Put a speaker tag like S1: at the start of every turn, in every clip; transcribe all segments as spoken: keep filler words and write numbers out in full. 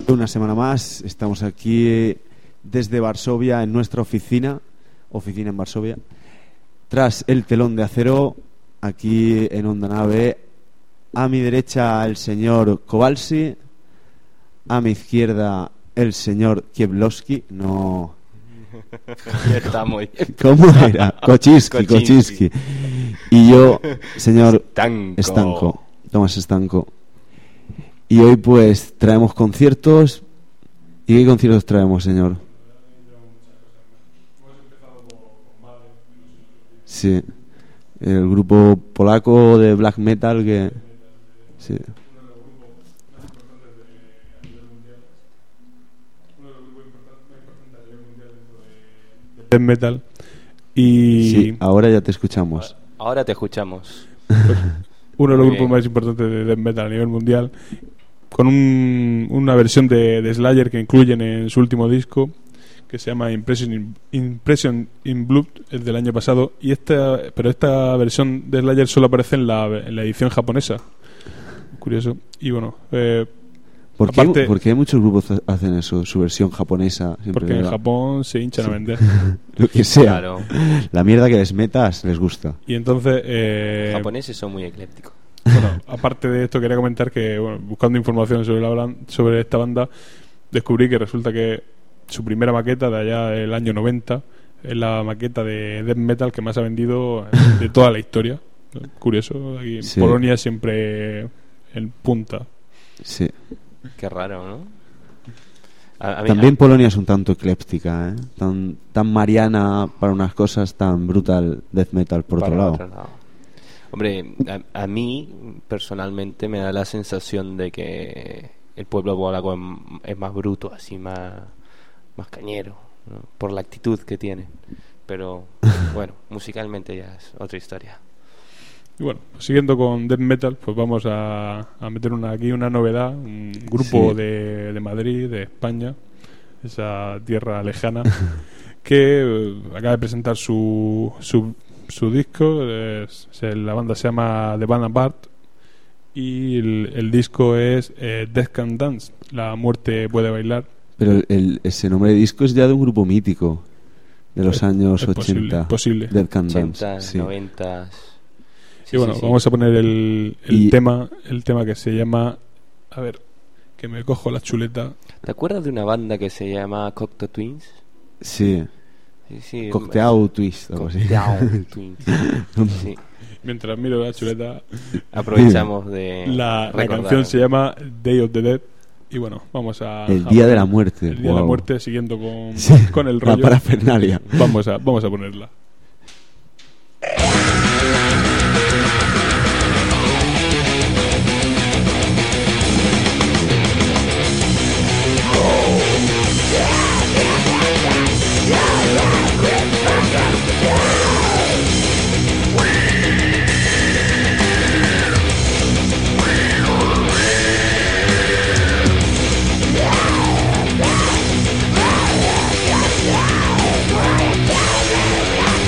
S1: Una semana más, estamos aquí desde Varsovia en nuestra oficina, oficina en Varsovia, tras el telón de acero, aquí en Onda Nave. A mi derecha el señor Kowalski, a mi izquierda el señor Kieblowski, no...
S2: Está muy bien.
S1: ¿Cómo era? Kochiski, Kochiski. Y yo, señor
S2: Stanko.
S1: Stanko, Tomás Stanko. Y hoy pues traemos conciertos. ¿Y qué conciertos traemos, señor? Sí, el grupo polaco de black metal que... Sí.
S3: Death metal y
S1: Sí, ahora ya te escuchamos.
S2: Ahora te escuchamos.
S3: uno de los
S2: Muy
S3: grupos
S2: bien.
S3: más importantes de death metal a nivel mundial, con un, una versión de, de Slayer que incluyen en su último disco, que se llama Impression in, Impression in Blood, el del año pasado. Y esta, pero esta versión de Slayer solo aparece en la, en la edición japonesa. Curioso. Y bueno, eh,
S1: ¿Por qué,
S3: aparte-
S1: por qué muchos grupos hacen eso? Su versión japonesa siempre
S3: porque en
S1: le da-
S3: Japón se hinchan
S1: Sí.
S3: a vender.
S1: Lo que sea.
S2: Claro.
S1: La mierda que les metas les gusta.
S3: Y entonces eh,
S2: Los japoneses son muy eclépticos.
S3: bueno, aparte de esto quería comentar que, bueno, buscando información sobre la blan- sobre esta banda, descubrí que resulta que su primera maqueta de allá del año noventa es la maqueta de death metal que más ha vendido de toda la historia. Curioso, aquí en
S1: Sí.
S3: Polonia siempre en punta.
S1: Sí.
S2: Qué raro, ¿no? A- a mí-
S1: También Polonia es un tanto ecléptica, ¿eh? Tan, tan mariana para unas cosas, tan brutal death metal por
S2: para
S1: otro lado.
S2: Hombre, a, a mí personalmente me da la sensación de que el pueblo polaco es, es más bruto, así más, más cañero, ¿no? Por la actitud que tiene. Pero bueno, musicalmente ya es otra historia.
S3: Y bueno, pues siguiendo con death metal, pues vamos a, a meter una, aquí una novedad, un grupo
S1: Sí.
S3: de, de Madrid, de España, esa tierra lejana, que eh, acaba de presentar su, su, su disco. Es- se- la banda se llama The Band Apart y el, el disco es eh, Death Can Dance, La muerte puede bailar.
S1: Pero el, ese nombre de disco es ya de un grupo mítico de los
S3: Es-
S1: años
S3: es posible,
S1: ochenta.
S3: posible.
S1: Dead Can Dance.
S2: ochenta,
S1: Sí.
S2: noventa.
S3: Y bueno, vamos a poner el, el
S1: Y-
S3: tema el tema que se llama, a ver, que me cojo la chuleta.
S2: ¿Te acuerdas de una banda que se llama Cocteau Twins?
S1: Sí.
S2: Sí, sí,
S1: Cocktail Twist, algo así.
S2: Cocteau Twins. Sí.
S3: Mientras miro la chuleta,
S2: Aprovechamos de
S3: la, la
S2: recordar.
S3: canción se llama Day of the Dead. Y bueno, vamos a...
S1: El
S3: a
S1: Día de
S3: poner
S1: la Muerte.
S3: El Día de la
S1: Wow.
S3: Muerte, siguiendo con,
S1: Sí,
S3: con el
S1: la
S3: rollo.
S1: parafernalia.
S3: Vamos a, vamos a ponerla.
S4: Yeah.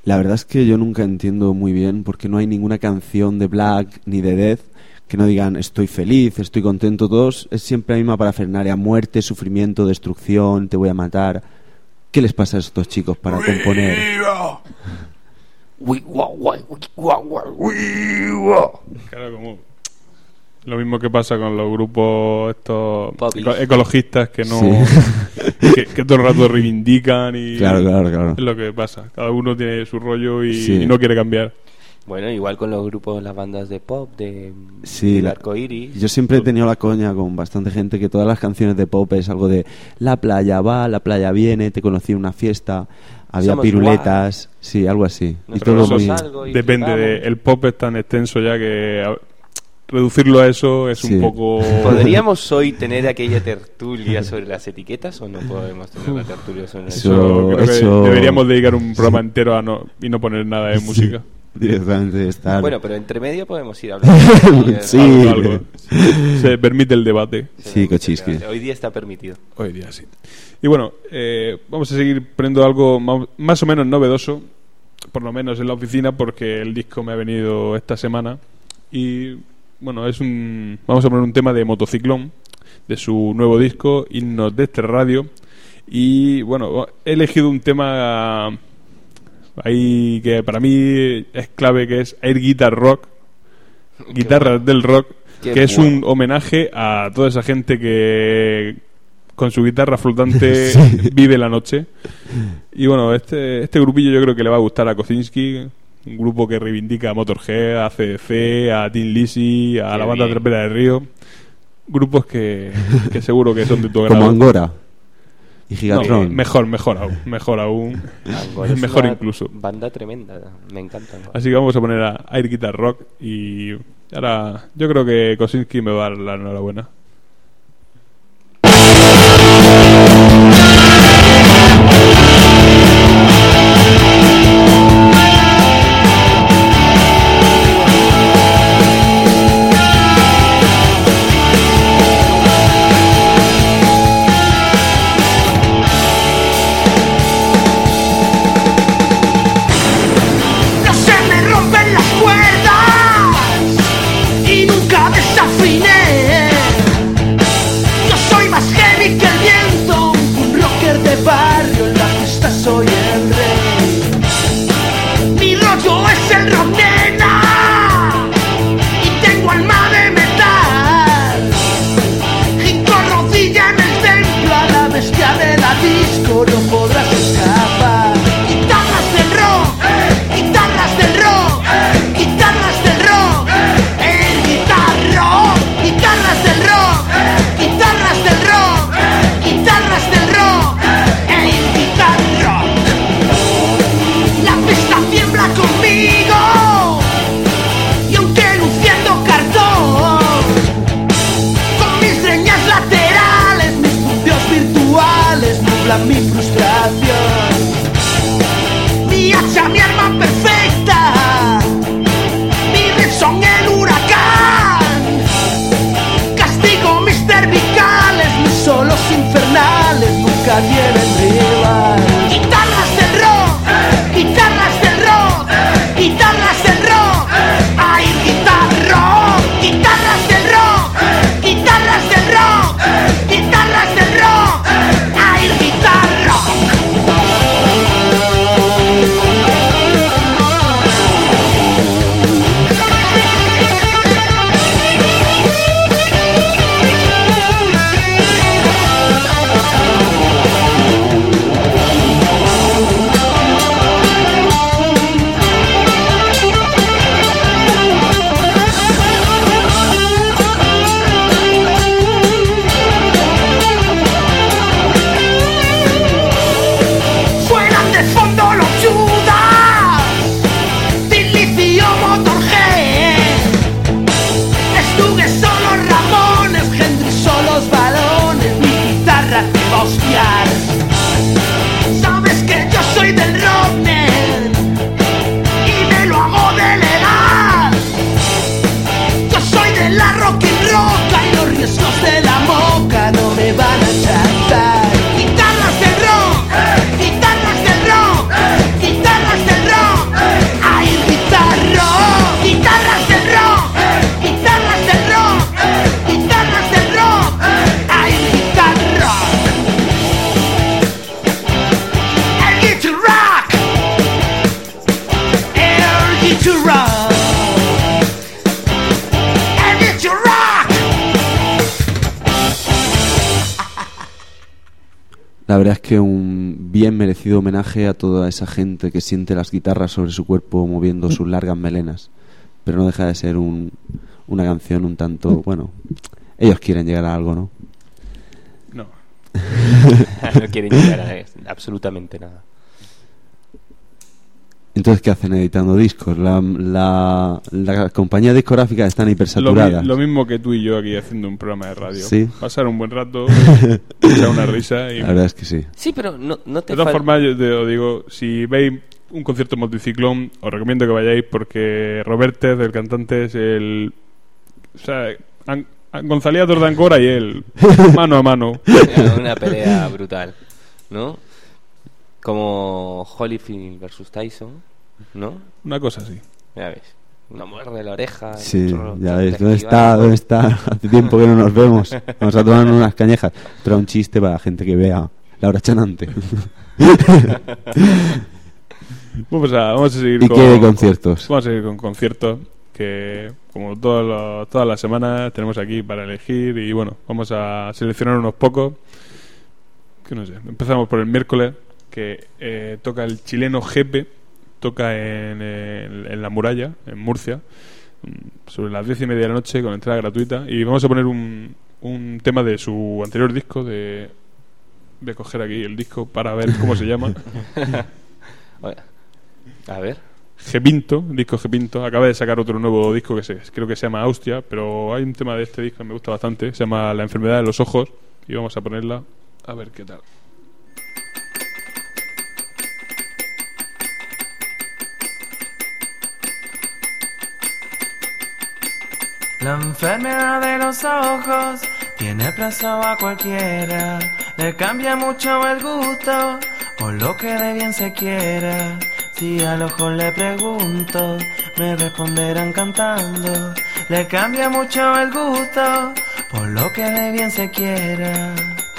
S1: La verdad es que yo nunca entiendo muy bien porque no hay ninguna canción de Black ni de Death que no digan estoy feliz, estoy contento. Todos es siempre la misma parafernalia: muerte, sufrimiento, destrucción, te voy a matar. ¿Qué les pasa a estos chicos para componer?
S3: Claro, como lo mismo que pasa con los grupos estos
S2: Popis.
S3: eco- ecologistas que no
S1: Sí.
S3: que, que todo el rato reivindican y
S1: Claro, claro, claro.
S3: es lo que pasa. Cada uno tiene su rollo y,
S1: Sí.
S3: y no quiere cambiar.
S2: Bueno, igual con los grupos, las bandas de pop, de,
S1: Sí,
S2: del
S1: la-
S2: arco iris.
S1: Yo siempre he tenido la coña con bastante gente que todas las canciones de pop es algo de la playa va, la playa viene, te conocí en una fiesta, había
S2: Somos
S1: piruletas, sí, algo así.
S2: Nos
S1: Y todo
S2: tomamos
S1: muy...
S2: algo y
S3: Depende de
S2: flipamos.
S3: el pop es tan extenso ya que a- reducirlo a eso es
S1: Sí.
S3: un poco
S2: ¿Podríamos hoy tener aquella tertulia sobre las etiquetas o no podemos tener la tertulia sobre las
S1: Eso-
S3: Eso, creo que
S1: eso-
S3: deberíamos dedicar un programa entero a no, y no poner nada de música.
S1: Directamente estar...
S2: Bueno, pero entre medio podemos ir hablando.
S1: Sí.
S3: Algo, algo. Se permite el debate.
S1: Sí, Kochiski.
S2: Hoy día está permitido.
S3: Hoy día sí. Y bueno, eh, vamos a seguir poniendo algo ma- más o menos novedoso, por lo menos en la oficina, porque el disco me ha venido esta semana. Y bueno, es un vamos a poner un tema de Motociclón, de su nuevo disco, Himnos de este radio. Y bueno, he elegido un tema ahí que para mí es clave, que es Air Guitar Rock, guitarras del rock,
S2: Qué
S3: que es
S2: bueno.
S3: un homenaje a toda esa gente que con su guitarra flotante vive la noche. Y bueno, este este grupillo yo creo que le va a gustar a Kocinski, un grupo que reivindica a Motorhead, a C D C, a Tin Lizzy, a
S2: Qué
S3: la banda
S2: bien.
S3: Trapera del Río. Grupos que, que seguro que son de tu
S1: Como
S3: agrado.
S1: Angora y
S3: No,
S1: Gigatron.
S3: mejor, mejor aún, mejor aún.
S2: Angora es
S3: Mejor
S2: una
S3: incluso.
S2: Banda tremenda, me encanta. Angora.
S3: Así que vamos a poner a Air Guitar Rock y ahora yo creo que Kocinski me va a dar la enhorabuena.
S4: No se me rompen las cuerdas y nunca desafiné.
S1: verdad es que un bien merecido homenaje a toda esa gente que siente las guitarras sobre su cuerpo moviendo sus largas melenas. Pero no deja de ser un, una canción un tanto, bueno, ellos quieren llegar a algo, ¿no?
S3: No.
S2: No quieren llegar a absolutamente nada.
S1: Entonces, ¿qué hacen editando discos? La, la, la compañía discográfica están hipersaturadas.
S3: Lo, mi, lo mismo que tú y yo aquí haciendo un programa de radio.
S1: Sí.
S3: Pasar un buen rato, echar una risa. Y...
S1: La verdad es que sí.
S2: Sí, pero no, no te
S3: De todas
S2: fal...
S3: formas, yo te lo digo, si veis un concierto en Multiciclón, os recomiendo que vayáis porque Robertes, el cantante, es el... O sea, An- An- González Dordancora y él, mano a mano.
S2: Una pelea brutal, ¿no? Como Holyfield versus Tyson, ¿no?
S3: Una cosa así.
S2: Ya ves, una muerde la oreja.
S1: Sí,
S2: otro,
S1: ya
S2: otro
S1: ves, ¿dónde
S2: esquiva.
S1: está? ¿Dónde está? Hace tiempo que no nos vemos. Vamos a tomar unas cañejas. Pero un chiste para la gente que vea Laura Chanante.
S3: Vamos a, vamos a seguir
S1: ¿Y
S3: con...
S1: qué de conciertos?
S3: Vamos a seguir con conciertos que, como todas las todas las semanas, tenemos aquí para elegir. Y bueno, vamos a seleccionar unos pocos. Que no sé, empezamos por el miércoles, que eh, toca el chileno Jepe, toca en, en, en La Muralla, en Murcia, sobre las diez y media de la noche, con entrada gratuita. Y vamos a poner un, un tema de su anterior disco. De voy a coger aquí el disco para ver cómo se llama.
S2: A ver.
S3: Gepinto, disco Gepinto. Acaba de sacar otro nuevo disco que se, creo que se llama Austria, pero hay un tema de este disco que me gusta bastante, se llama La enfermedad de los ojos, y vamos a ponerla a ver qué tal.
S4: La enfermedad de los ojos tiene preso a cualquiera, le cambia mucho el gusto por lo que de bien se quiera. Si al ojo le pregunto, me responderán cantando. Le cambia mucho el gusto por lo que de bien se quiera.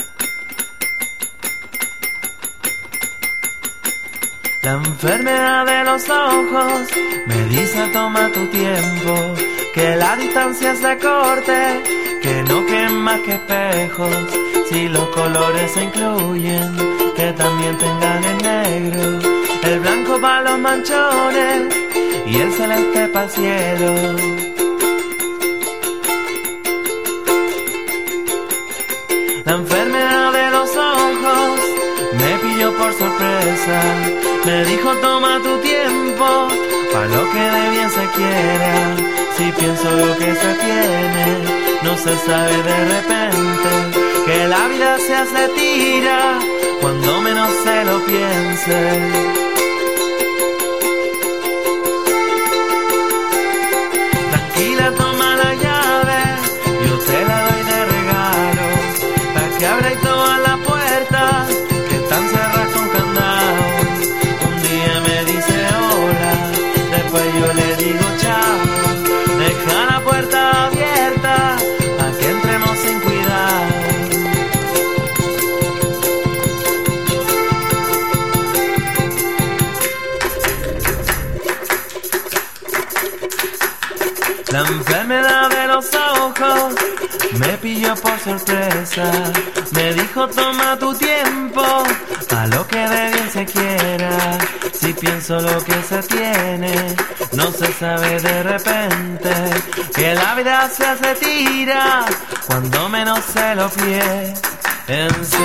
S4: La enfermedad de los ojos me dice toma tu tiempo, que la distancia se corte, que no queden más que espejos. Si los colores se incluyen, que también tengan el negro, el blanco para los manchones y el celeste para el cielo. La enfermedad de los ojos me pilló por sorpresa, me dijo toma tu tiempo, para lo que de bien se quiera. Si pienso lo que se tiene, no se sabe de repente, que la vida se hace tira cuando menos se lo piense. Tranquila, toma la llave, yo te la doy de regalo, para que abra y todas las puertas que están cerradas con candado. Un día me dice hola, después yo le digo chao. Deja la puerta abierta para que entremos sin cuidado. La enfermedad de los ojos me pilló por sorpresa, me dijo toma tu tiempo, a lo que de bien se quiera. Si pienso lo que se tiene, no se sabe de repente, que la vida se hace tira cuando menos se lo piense.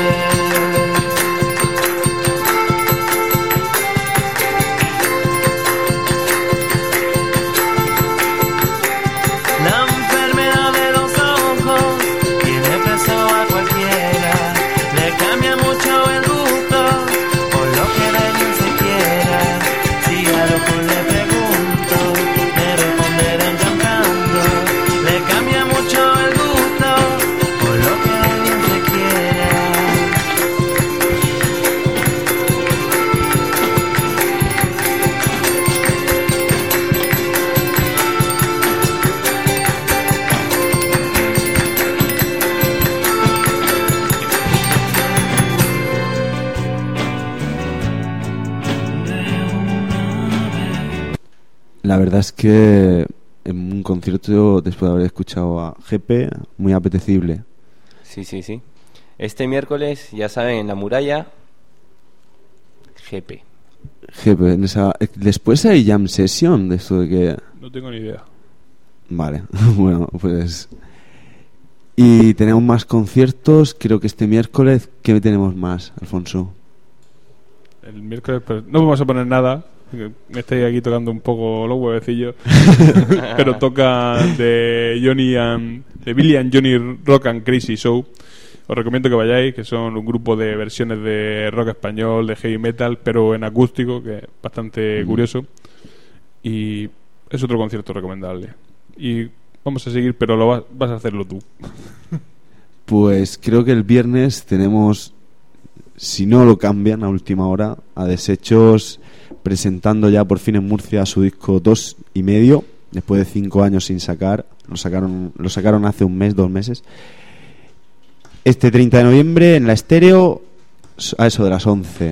S1: La verdad es que en un concierto, después de haber escuchado a G P, muy apetecible.
S2: Sí, sí, sí. Este miércoles, ya saben, en la muralla, G P.
S1: G P, en esa... Después hay jam session de esto de que...
S3: No tengo ni idea.
S1: Vale, bueno, pues... Y tenemos más conciertos, creo que este miércoles. ¿Qué tenemos más, Alfonso?
S3: El miércoles, pues, no vamos a poner nada. Me estáis aquí tocando un poco los huevecillos. Pero toca de Johnny and, de Billy and Johnny Rock and Crazy Show. Os recomiendo que vayáis, que son un grupo de versiones de rock español, de heavy metal, pero en acústico, que es bastante mm. curioso. Y es otro concierto recomendable. Y vamos a seguir, pero lo vas, vas a hacerlo tú.
S1: Pues creo que el viernes tenemos, si no lo cambian a última hora, a Desechos presentando ya por fin en Murcia su disco Dos y Medio, después de cinco años sin sacar. Lo sacaron, lo sacaron hace un mes, dos meses. Este treinta de noviembre en la Estéreo, a eso de las once.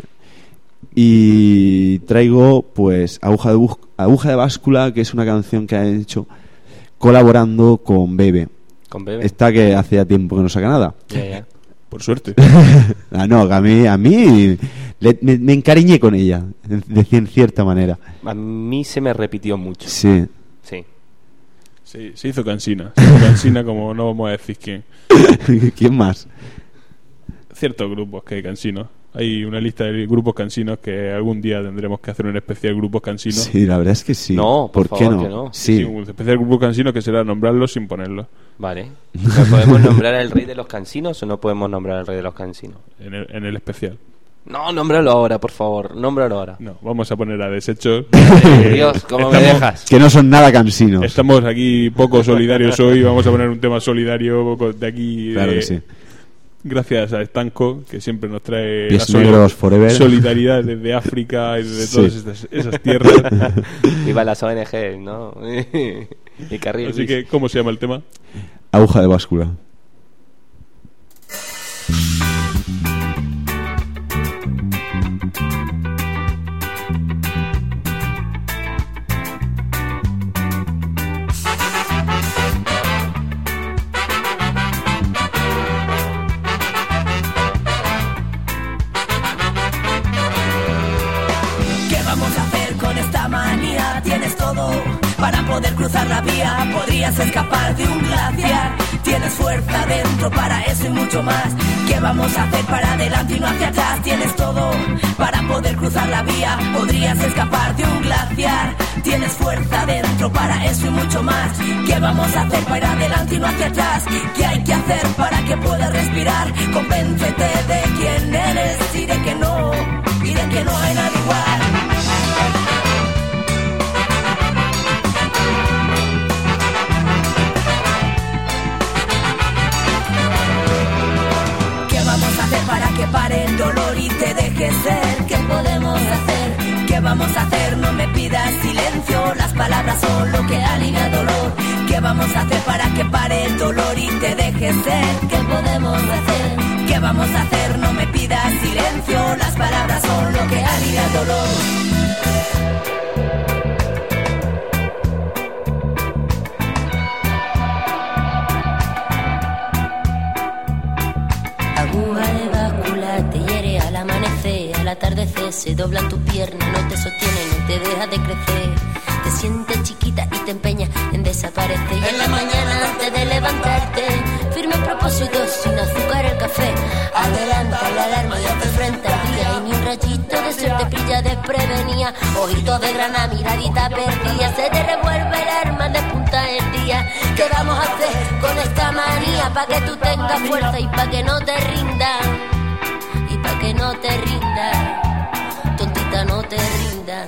S1: Y traigo pues Aguja de, Bus- Aguja de Báscula, que es una canción que han hecho colaborando con Bebe.
S2: Con Bebe.
S1: Esta que hace ya tiempo que no saca nada.
S2: Ya, ya.
S3: Por suerte.
S1: Ah, no, a mí, a mí le, me, me encariñé con ella, de, de cierta manera.
S2: A mí se me repitió mucho.
S1: Sí.
S2: Sí.
S3: Sí, se hizo cansina. Se hizo cansina, como no vamos a decir quién.
S1: ¿Quién más?
S3: Ciertos grupos que hay cansinos. Hay una lista de grupos cansinos que algún día tendremos que hacer un especial grupos cansinos.
S1: Sí, la verdad es que sí.
S2: No, por,
S1: ¿Por
S2: favor,
S1: qué no?
S2: que no.
S1: Sí.
S3: Sí, un especial grupos cansinos que será nombrarlos sin ponerlos.
S2: Vale. ¿No podemos nombrar al rey de los cansinos o no podemos nombrar al rey de los cansinos?
S3: En el, en el especial.
S2: No, nómbralo ahora, por favor. Nómbralo ahora.
S3: No, vamos a poner a Desechos.
S2: Dios, ¿cómo
S3: estamos,
S2: me dejas?
S1: Que no son nada cansinos.
S3: Estamos aquí poco solidarios hoy. Vamos a poner un tema solidario de aquí.
S1: Claro
S3: de,
S1: que sí.
S3: Gracias a Estanco, que siempre nos trae
S1: Pies
S3: la
S1: negros forever.
S3: solidaridad desde África y desde
S1: Sí.
S3: todas estas, esas tierras.
S2: Viva las O N G, ¿no? Y Carril.
S3: Así que, ¿cómo se llama el tema?
S1: Aguja de Báscula.
S5: Para poder cruzar la vía, podrías escapar de un glaciar. Tienes fuerza dentro para eso y mucho más. ¿Qué vamos a hacer para adelante y no hacia atrás? Tienes todo para poder cruzar la vía, podrías escapar de un glaciar. Tienes fuerza dentro para eso y mucho más. ¿Qué vamos a hacer para adelante y no hacia atrás? ¿Qué hay que hacer para que puedas respirar? Convéncete de quién eres y de que no, y de que no hay nada igual. Para que pare el dolor y te dejes ser. ¿Qué podemos hacer? ¿Qué vamos a hacer? No me pidas silencio, las palabras son lo que alivia dolor. ¿Qué vamos a hacer para que pare el dolor y te dejes ser? ¿Qué podemos hacer? ¿Qué vamos a hacer? No me pidas silencio, las palabras son lo que alivia dolor.
S6: Al atardecer se doblan tus piernas, no te sostiene, no te deja de crecer. Te sientes chiquita y te empeñas en desaparecer. Y en la mañana antes de levantarte, firme propósito sin azúcar el café. Adelanta la alarma y hazte frente al día. Y ni un rayito de sol te pilla desprevenida. Ojitos de grana, miradita perdida. Se te revuelve el arma de punta el día. ¿Qué vamos a hacer con esta manía? Pa' que tú tengas fuerza y pa' que no te rindas. Pa' que no te rindas, tontita, no te rindas.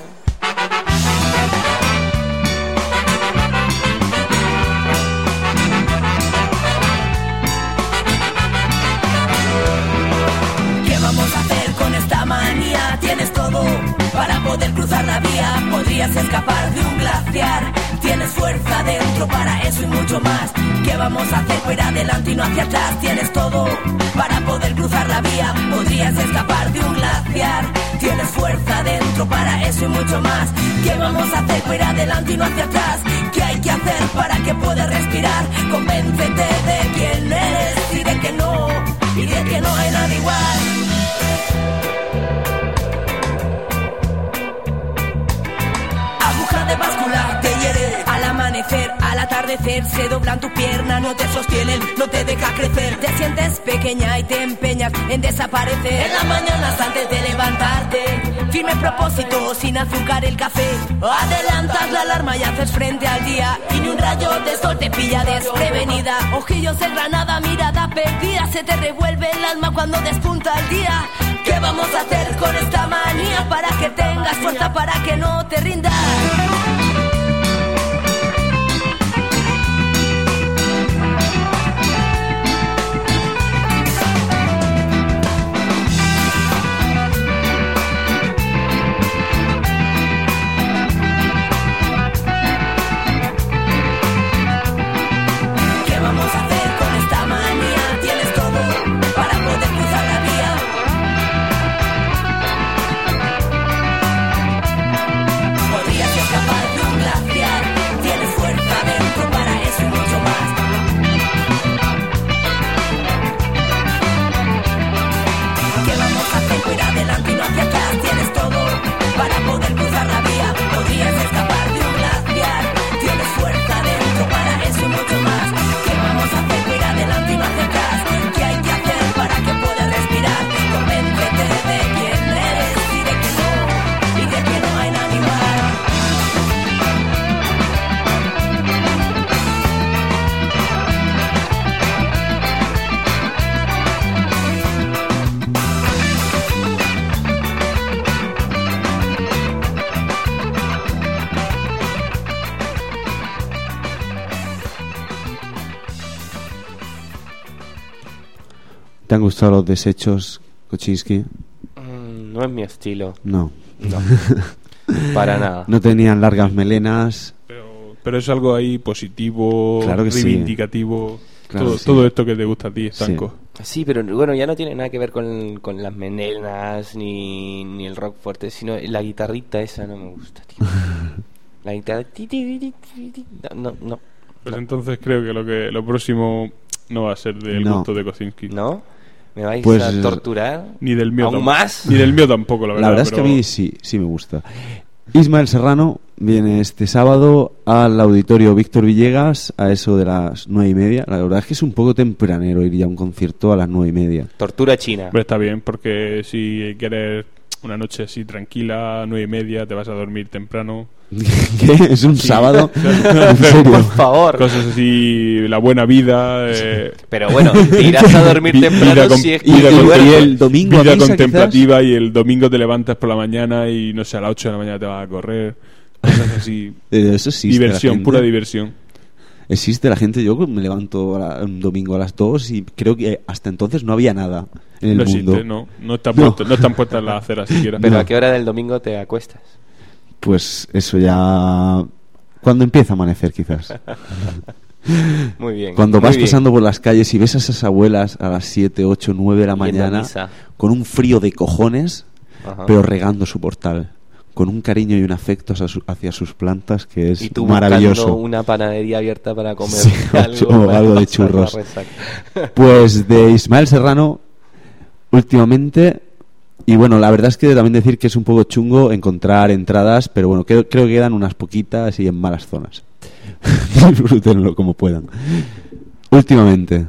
S5: ¿Qué vamos a hacer con esta manía? Tienes todo para poder cruzar la vía, podrías escapar de un glaciar. Tienes fuerza dentro para eso y mucho más. ¿Qué vamos a hacer? Ir adelante y no hacia atrás. Tienes todo para poder cruzar la vía, podrías escapar de un glaciar. Tienes fuerza dentro para eso y mucho más. ¿Qué vamos a hacer? Ir adelante y no hacia atrás. ¿Qué hay que hacer para que puedas respirar? Convéncete de quién eres y de que no, y de que no amanecer se doblan tu pierna, no te sostienen, no te deja crecer. Te sientes pequeña y te empeñas en desaparecer. En las mañanas antes de levantarte, firme propósito, sin azúcar el café. Adelantas la alarma y haces frente al día, y ni un rayo de sol te pilla desprevenida. Ojillos de granada, mirada perdida, se te revuelve el alma cuando despunta el día. ¿Qué vamos a hacer con esta manía para que tengas fuerza, para que no te rindas?
S1: ¿Te han gustado los desechos, Koczynski?
S2: Mm, no es mi estilo.
S1: No.
S2: No. Para nada.
S1: No tenían largas melenas.
S3: Pero, pero es algo ahí positivo,
S1: Claro que sí.
S3: reivindicativo.
S1: Claro
S3: todo,
S1: que sí.
S3: todo esto que te gusta a ti, Stanco.
S2: Sí, pero bueno, ya no tiene nada que ver con, con las melenas ni, ni el rock fuerte, sino la guitarrita esa no me gusta, tío. La guitarra... ti, ti, ti, ti, ti, No, no.
S3: Pues
S2: no.
S3: entonces creo que lo que lo próximo no va a ser del
S1: No.
S3: gusto de Koczynski.
S2: ¿No? ¿Me vais
S1: Pues,
S2: a torturar?
S3: Ni del mío
S2: ¿Aún
S3: tam-
S2: más?
S3: Ni del mío tampoco, la verdad.
S1: La verdad es que a
S3: pero-
S1: mí sí, sí me gusta. Ismael Serrano viene este sábado al Auditorio Víctor Villegas a eso de las nueve y media. La verdad es que es un poco tempranero ir ya a un concierto a las nueve y media.
S2: Tortura china.
S3: Pero está bien, porque si quieres una noche así tranquila, nueve y media, te vas a dormir temprano.
S1: ¿Qué? ¿Es un
S3: Sí.
S1: sábado? ¿En serio?
S2: Por favor.
S3: Cosas así, la buena vida. Eh,
S2: Pero bueno, te irás a dormir
S3: vi-
S2: temprano
S3: vida con-
S2: si es que
S1: y-
S3: vida
S1: y-
S3: con-
S2: duermes.
S1: y el domingo a
S3: vida
S1: misa,
S3: contemplativa y el domingo te levantas por la mañana y no sé, a las ocho de la mañana te vas a correr. Cosas así.
S1: Eh, Eso existe.
S3: Diversión,
S1: la gente.
S3: pura diversión.
S1: Existe la gente. Yo me levanto a la- un domingo a las dos y creo que hasta entonces no había nada en el
S3: No
S1: mundo.
S3: existe, no. No, está
S1: No.
S3: puesto- no están puestas las aceras siquiera.
S2: Pero
S1: No.
S2: ¿a qué hora del domingo te acuestas?
S1: Pues eso ya... Cuando empieza a amanecer, quizás.
S2: Muy bien.
S1: Cuando
S2: muy
S1: vas
S2: bien.
S1: pasando por las calles y ves a esas abuelas a las siete, ocho, nueve de la
S2: Yendo a
S1: mañana
S2: misa.
S1: con un frío de cojones,
S2: Ajá.
S1: pero regando su portal, con un cariño y un afecto hacia, su- hacia sus plantas que es
S2: Y tú
S1: maravilloso.
S2: buscando una panadería abierta para comer
S1: Sí,
S2: algo,
S1: o algo de
S2: pasar la
S1: churros.
S2: resaca.
S1: Pues de Ismael Serrano, últimamente, y bueno, la verdad es que también decir que es un poco chungo encontrar entradas, pero bueno, creo, creo que quedan unas poquitas y en malas zonas. Disfrútenlo como puedan. Últimamente.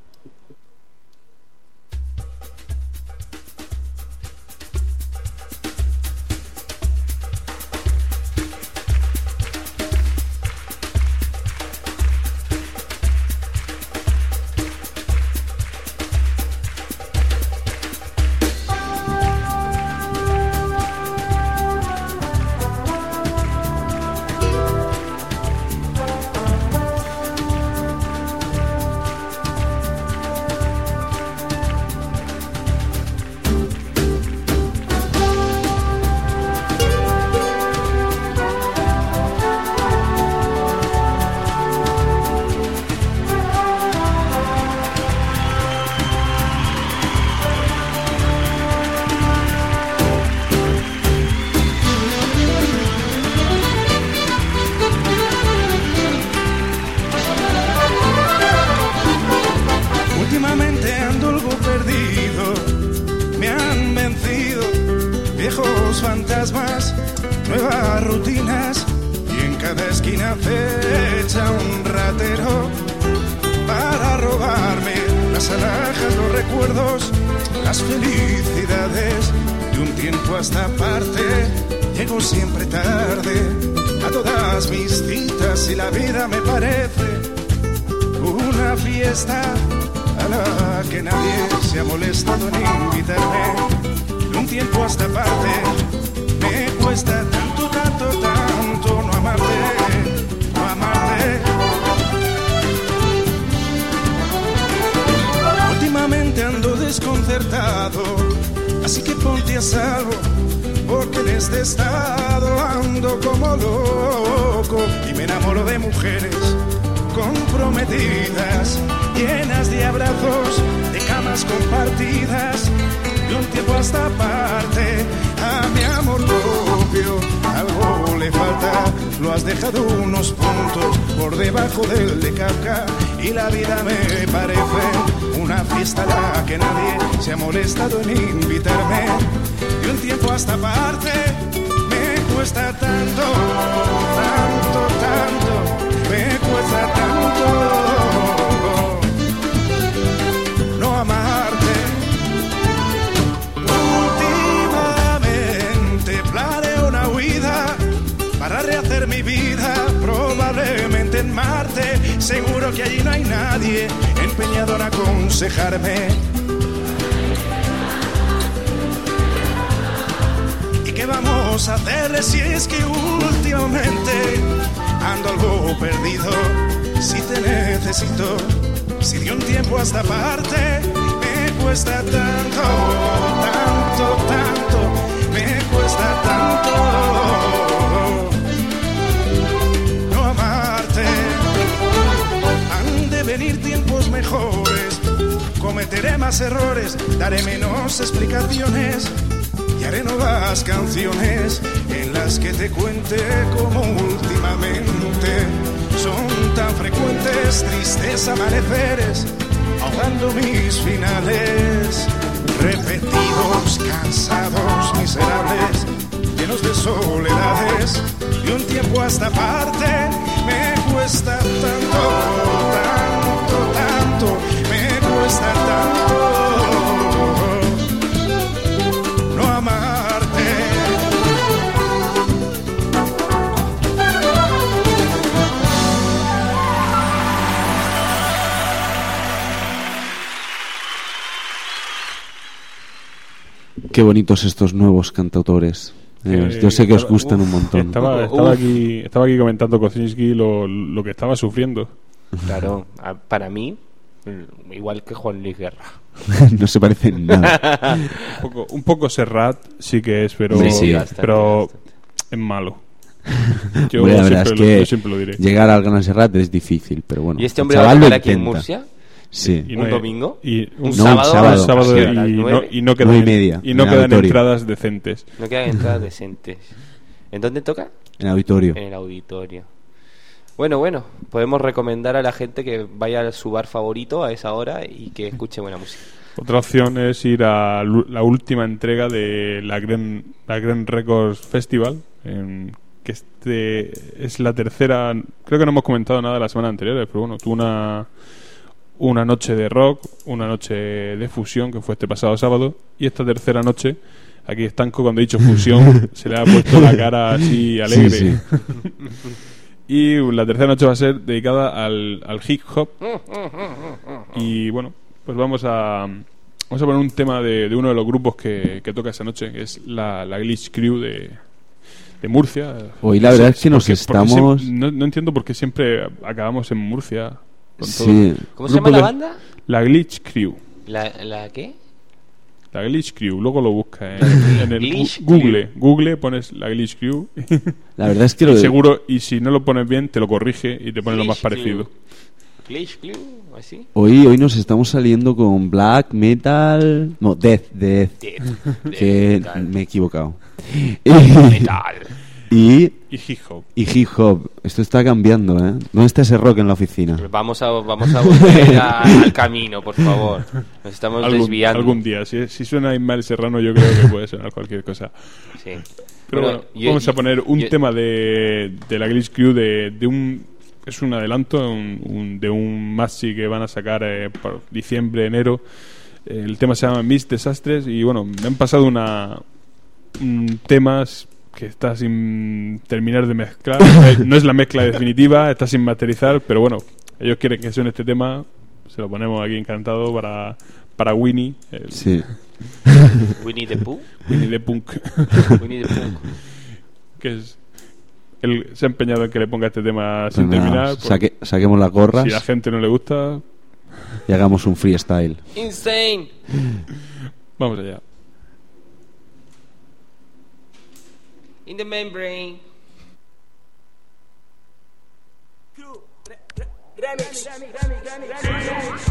S7: Últimamente ando algo perdido, me han vencido viejos fantasmas, nuevas rutinas y en cada esquina fecha un rayo. ratero para robarme las alhajas, los recuerdos, las felicidades de un tiempo a esta parte. Llego siempre tarde a todas mis citas y la vida me parece una fiesta a la que nadie se ha molestado en invitarme. De un tiempo a esta parte me cuesta tanto, tanto, tanto no amarte, no amarte. Últimamente ando desconcertado, así que ponte a salvo, porque en este estado ando como loco y me enamoro de mujeres comprometidas, llenas de abrazos, de camas compartidas, de un tiempo a esta parte. A mi amor propio algo le falta, lo has dejado unos puntos por debajo del de Kafka y la vida me parece una fiesta a la que nadie se ha molestado en invitarme. De un tiempo a esta parte me cuesta tanto, tanto, tanto, me cuesta tanto no amarte. Últimamente planeo una huida para rehacer mi vida, probablemente en Marte. Seguro que allí no hay nadie empeñado en aconsejarme. ¿Y qué vamos a hacerle si es que últimamente ando algo perdido? Si te necesito, si de un tiempo a esta parte me cuesta tanto, tanto, tanto, me cuesta tanto no amarte. Han de venir tiempos mejores, cometeré más errores, daré menos explicaciones y haré nuevas canciones en las que te cuente como últimamente son tan frecuentes tristes amaneceres, ahogando mis finales, repetidos, cansados, miserables, llenos de soledades. De un tiempo a esta parte me cuesta tanto, tanto, tanto, me cuesta tanto no amarte.
S1: Qué bonitos estos nuevos cantautores. Eh,
S3: Eh,
S1: yo sé que os
S3: estaba-
S1: gustan
S3: uf,
S1: un montón.
S3: Estaba, estaba aquí, estaba aquí comentando Kocinski lo, lo que estaba sufriendo.
S2: Claro, a- para mí, mm, igual que Juan Luis Guerra.
S1: No se parecen nada.
S3: Un poco, un poco Serrat sí que es, pero,
S1: Sí, sí.
S2: Bastante,
S3: pero
S2: bastante.
S3: es malo. Yo,
S1: Hombre, la verdad
S3: siempre
S1: es
S3: lo,
S1: que
S3: yo siempre lo diré.
S1: llegar al Gran Serrat es difícil, pero bueno.
S2: ¿Y este
S1: el
S2: hombre va a
S1: chaval lo
S2: tocar aquí en
S1: intenta.
S2: Murcia?
S1: Sí.
S3: Y
S2: ¿Un
S3: hay-
S2: domingo?
S3: Y
S2: ¿Un
S3: un
S1: No, un
S2: sábado?
S1: sábado.
S3: un sábado
S2: ¿A qué hora? ¿A las
S3: y, no,
S2: nueve?
S3: y no quedan,
S1: Nueve y media,
S3: y no
S1: en el
S3: quedan
S1: auditorio.
S3: entradas decentes.
S2: No quedan entradas decentes. ¿En dónde toca?
S1: En el auditorio.
S2: En el auditorio. Bueno, bueno, podemos recomendar a la gente que vaya a su bar favorito a esa hora y que escuche buena música.
S3: Otra opción es ir a lu- la última entrega de la Gren, la Gren Records Festival, en- que este es la tercera. Creo que no hemos comentado nada de las semanas anteriores, pero bueno, tuvo una una noche de rock, una noche de fusión que fue este pasado sábado, y esta tercera noche, aquí Estanco, cuando he dicho fusión se le ha puesto la cara así alegre.
S1: Sí, sí.
S3: Y la tercera noche va a ser dedicada al, al hip hop. Y bueno, pues vamos a vamos a poner un tema de, de uno de los grupos que, que toca esa noche, que es la, la Glitch Crew de, de Murcia.
S1: Hoy la
S3: No sé,
S1: verdad es que nos
S3: porque- porque
S1: estamos...
S3: siem- no, no entiendo por qué siempre acabamos en Murcia. Con todo.
S1: Sí.
S2: ¿Cómo se llama
S3: Grupo
S2: la
S3: de-
S2: banda?
S3: La Glitch Crew.
S2: ¿La, la qué?
S3: La Glitch Crew, luego lo busca en, en el
S2: Glitch
S3: gu- Google. Google pones la Glitch Crew
S1: La verdad es que lo
S3: y
S1: de-
S3: seguro, y si no lo pones bien, te lo corrige y te pone lo más
S2: Glitch Crew.
S3: parecido.
S2: Glitch Crew, así.
S1: hoy, hoy nos estamos saliendo con black, metal... No, death, death.
S2: Death,
S1: Que
S2: metal.
S1: me he equivocado.
S2: Metal.
S1: Y,
S3: Y hip hop.
S1: y hip hop. Esto está cambiando, ¿eh? ¿Dónde está ese rock en la oficina?
S2: Vamos a, vamos a volver a- al camino, por favor. Nos estamos
S3: Algún,
S2: desviando.
S3: algún día. Si, si suena Ismael Serrano, yo creo que puede sonar cualquier cosa.
S2: Sí.
S3: Pero
S2: Bueno,
S3: bueno,
S2: yo-
S3: vamos a poner un
S2: yo-
S3: tema de, de la Glitch Crew de, de un es un adelanto un, un, de un maxi que van a sacar eh, por diciembre, enero. Eh, el tema se llama Miss Desastres y bueno, me han pasado una un, temas que está sin terminar de mezclar. No es la mezcla definitiva, está sin masterizar, pero bueno, ellos quieren que suene este tema, se lo ponemos aquí encantado para, para Winnie. El,
S1: sí.
S2: Winnie the Pooh.
S3: Winnie the Punk.
S2: Winnie the Punk.
S3: Que es... Él se ha empeñado en que le ponga este tema
S1: Pues
S3: sin
S1: nada,
S3: terminar.
S1: saque, saquemos las gorras.
S3: Si a la gente no le gusta,
S1: y hagamos un freestyle.
S2: Insane.
S3: Vamos allá.
S2: In the membrane.
S5: Remix, remix, remix, remix.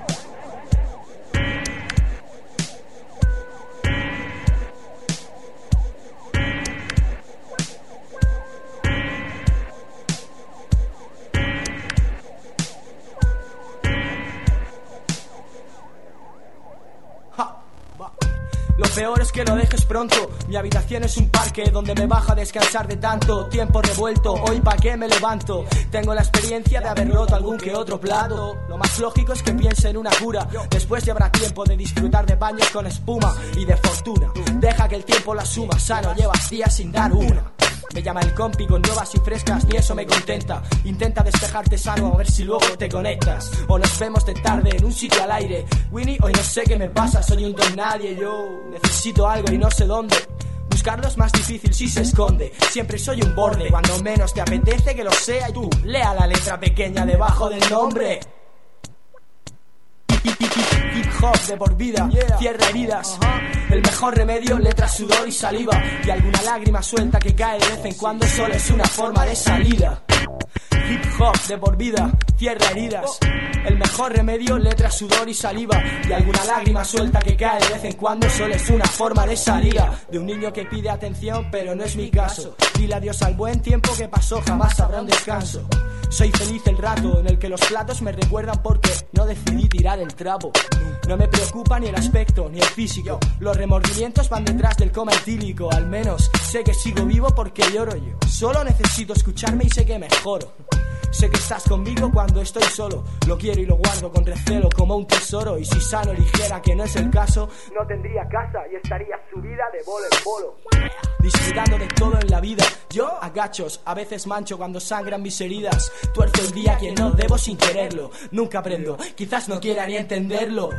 S5: Lo peor es que lo dejes pronto. Mi habitación es un parque donde me baja a descansar de tanto tiempo revuelto. Hoy pa' qué me levanto. Tengo la experiencia de haber roto algún que otro plato. Lo más lógico es que piense en una cura. Después ya habrá tiempo de disfrutar de baños con espuma y de fortuna. Deja que el tiempo la suma. Sano, llevas días sin dar una. Me llama el compi con nuevas y frescas, ni eso me contenta. Intenta despejarte sano, a ver si luego te conectas. O nos vemos de tarde en un sitio al aire. Winnie, hoy no sé qué me pasa, soy un don nadie. Yo necesito algo y no sé dónde. Buscarlo es más difícil si se esconde. Siempre soy un borde, cuando menos te apetece que lo sea. Y tú, lea la letra pequeña debajo del nombre. Hip hop de por vida, cierra heridas. El mejor remedio, letra, sudor y saliva. Y alguna lágrima suelta que cae de vez en cuando solo es una forma de salida. Hip hop de por vida, cierra heridas. El mejor remedio, letra, sudor y saliva. Y alguna lágrima suelta que cae de vez en cuando solo es una forma de salida. De un niño que pide atención pero no es mi caso. Dile adiós al buen tiempo que pasó, jamás habrá un descanso. Soy feliz el rato en el que los platos me recuerdan porque no decidí tirar el trapo. No me preocupa ni el aspecto ni el físico. Los remordimientos van detrás del coma etílico. Al menos sé que sigo vivo porque lloro yo. Solo necesito escucharme y sé que mejoro. Sé que estás conmigo cuando estoy solo. Lo quiero y lo guardo con recelo como un tesoro. Y si sano eligiera que no es el caso, no tendría casa y estaría subida de bolo en bolo. Disfrutando de todo en la vida. Yo a gachos, a veces mancho cuando sangran mis heridas. Tuerzo el día a quien no debo sin quererlo. Nunca aprendo, quizás no quiera ni entenderlo.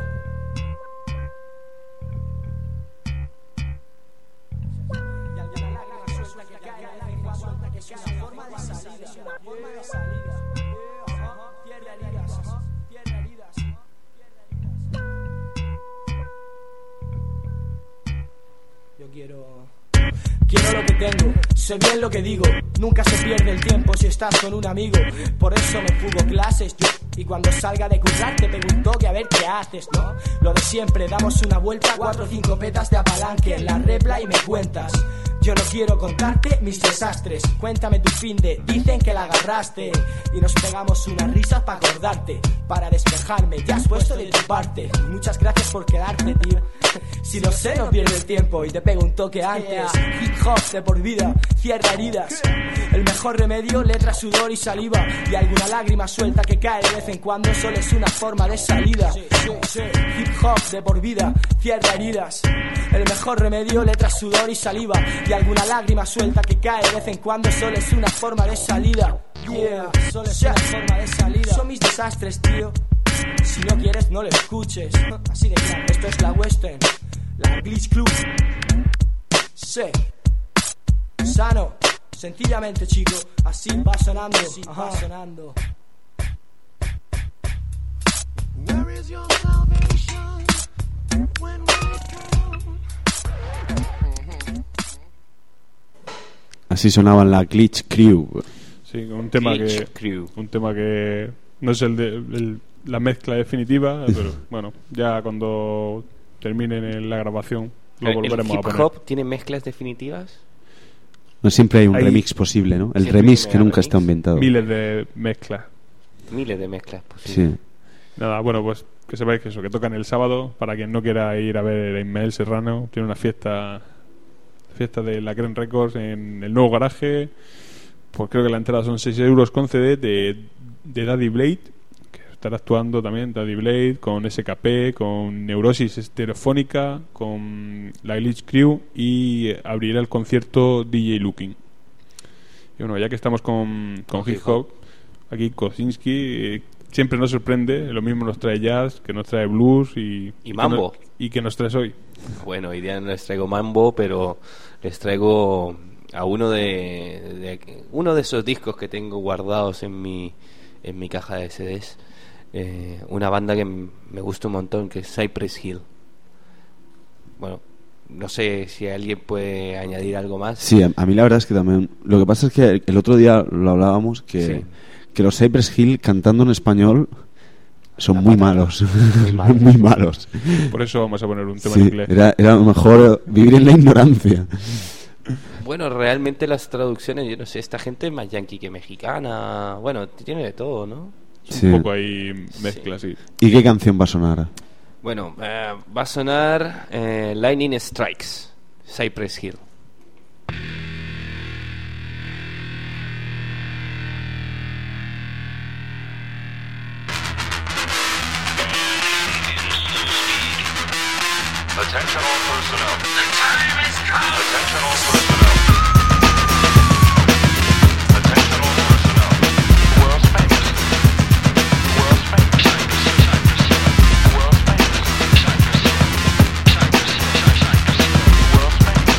S5: Yo quiero... Quiero lo que tengo, sé bien lo que digo. Nunca se pierde el tiempo si estás con un amigo. Por eso me fugo clases yo. Y cuando salga de currar te pego un toque a ver qué haces, ¿no? Lo de siempre, damos una vuelta, cuatro o cinco petas de apalanque en la repla y me cuentas. Yo no quiero contarte mis desastres. Cuéntame tu fin de, dicen que la agarraste. Y nos pegamos unas risas para acordarte. Para despejarme, ya has puesto de tu parte. Muchas gracias por quedarte, tío. Si lo sé, no pierdo el tiempo y te pego un toque antes. Hip hop de por vida, cierra heridas. El mejor remedio, letra, sudor y saliva. Y alguna lágrima suelta que cae de vez en cuando solo es una forma de salida. Hip hop de por vida, cierra heridas. El mejor remedio, letra, sudor y saliva. Y alguna lágrima suelta que cae de vez en cuando solo es una forma de salida. Yeah, solo es una forma de salida. Son mis desastres, tío. Si no quieres, no lo escuches. Así de claro, esto es la Western, la Glitch Club. Sí. Sano, sencillamente, chico. Así va sonando, así va sonando. Where is your salvation when we come?
S1: Así sonaban la Glitch Crew.
S3: Sí, un tema
S2: Glitch
S3: que
S2: Crew.
S3: un tema que no es el de el, la mezcla definitiva, pero bueno, ya cuando terminen en la grabación lo
S2: ¿El,
S3: volveremos
S2: el
S3: a
S2: hip
S3: poner.
S2: hop tiene mezclas definitivas?
S1: No siempre hay un
S3: Hay-
S1: remix posible, ¿no? El
S2: Siempre
S1: remix
S2: tiene
S1: que nunca
S2: remix.
S1: está inventado.
S3: Miles de mezclas.
S2: Miles de mezclas posibles.
S1: Sí.
S3: Nada, bueno, pues que sepáis que eso, que tocan el sábado, para quien no quiera ir a ver a Ismael Serrano, tiene una fiesta fiesta de la Cren Records en el nuevo garaje, pues creo que la entrada son seis euros con C D de, de Daddy Blade, que estará actuando también Daddy Blade con S K P, con Neurosis Estereofónica, con la Glitch Crew, y abrirá el concierto D J Looking. Y bueno, ya que estamos con, con hip hop, aquí Kosinski eh, siempre nos sorprende, lo mismo nos trae jazz, que nos trae blues y,
S2: y mambo.
S3: Que nos, y que nos traes hoy.
S2: Bueno, hoy día no les traigo mambo, pero les traigo a uno de, de uno de esos discos que tengo guardados en mi en mi caja de C Ds, eh, una banda que m- me gusta un montón, que es Cypress Hill. Bueno, no sé si alguien puede añadir algo más.
S1: Sí, a, a mí la verdad es que también. Lo que pasa es que el otro día lo hablábamos, que,
S2: Sí.
S1: que los Cypress Hill cantando en español son
S2: La
S1: muy
S2: patata.
S1: malos.
S2: Muy malos.
S1: Muy malos.
S3: Por eso vamos a poner un tema
S1: Sí,
S3: en inglés.
S1: era, era mejor vivir en la ignorancia.
S2: Bueno, realmente las traducciones, yo no sé, esta gente es más yankee que mexicana. Bueno, tiene de todo, ¿no?
S1: Sí.
S3: Un poco ahí mezcla, sí.
S1: ¿Y qué canción va a sonar?
S2: Bueno, eh, va a sonar eh, Lightning Strikes, Cypress Hill.
S8: Attention all personnel. The time has come. Attention all personnel. Attention all personnel. World's famous. World's famous. World's famous. World's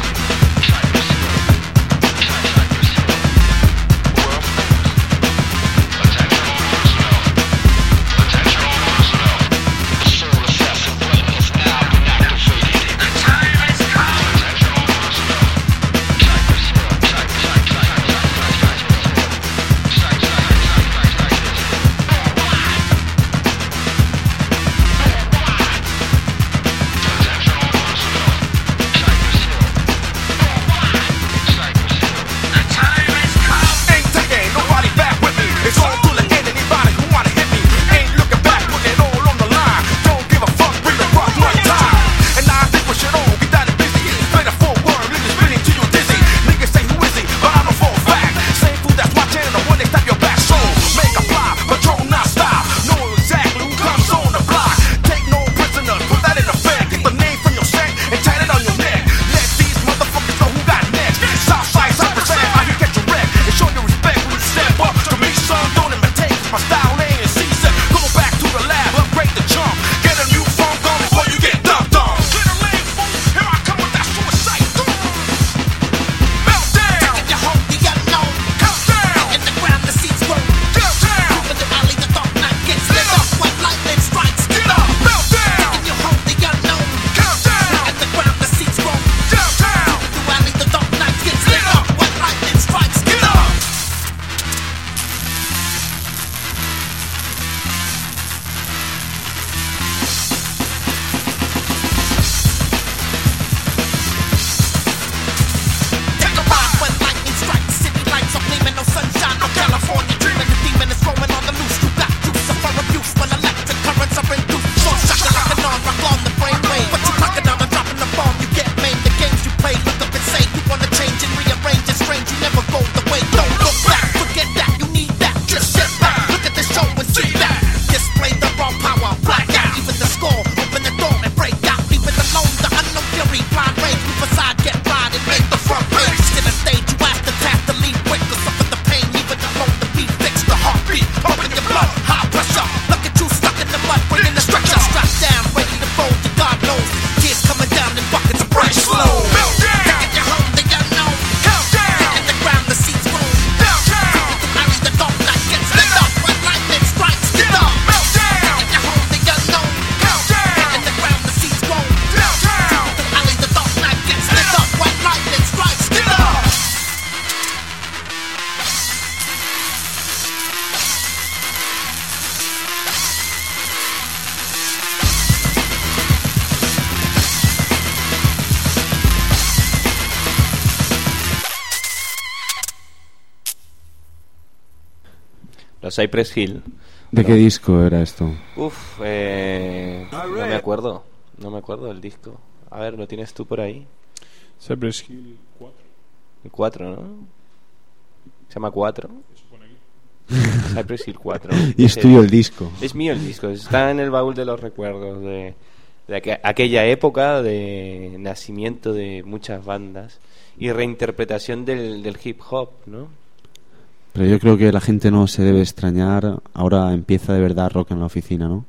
S2: Los Cypress Hill.
S1: ¿De qué disco era esto?
S2: Uf, eh, no me acuerdo. No me acuerdo del disco. A ver, ¿lo tienes tú por ahí?
S3: Cypress Hill cuatro.
S2: El cuatro, ¿no? Se llama cuatro. Cypress Hill cuatro.
S1: Y es tuyo el disco.
S2: Es mío el disco. Está en el baúl de los recuerdos de, de aqu- aquella época de nacimiento de muchas bandas y reinterpretación del, del hip hop, ¿no?
S1: Pero yo creo que la gente no se debe extrañar. Ahora empieza de verdad Rock en la Oficina, ¿no?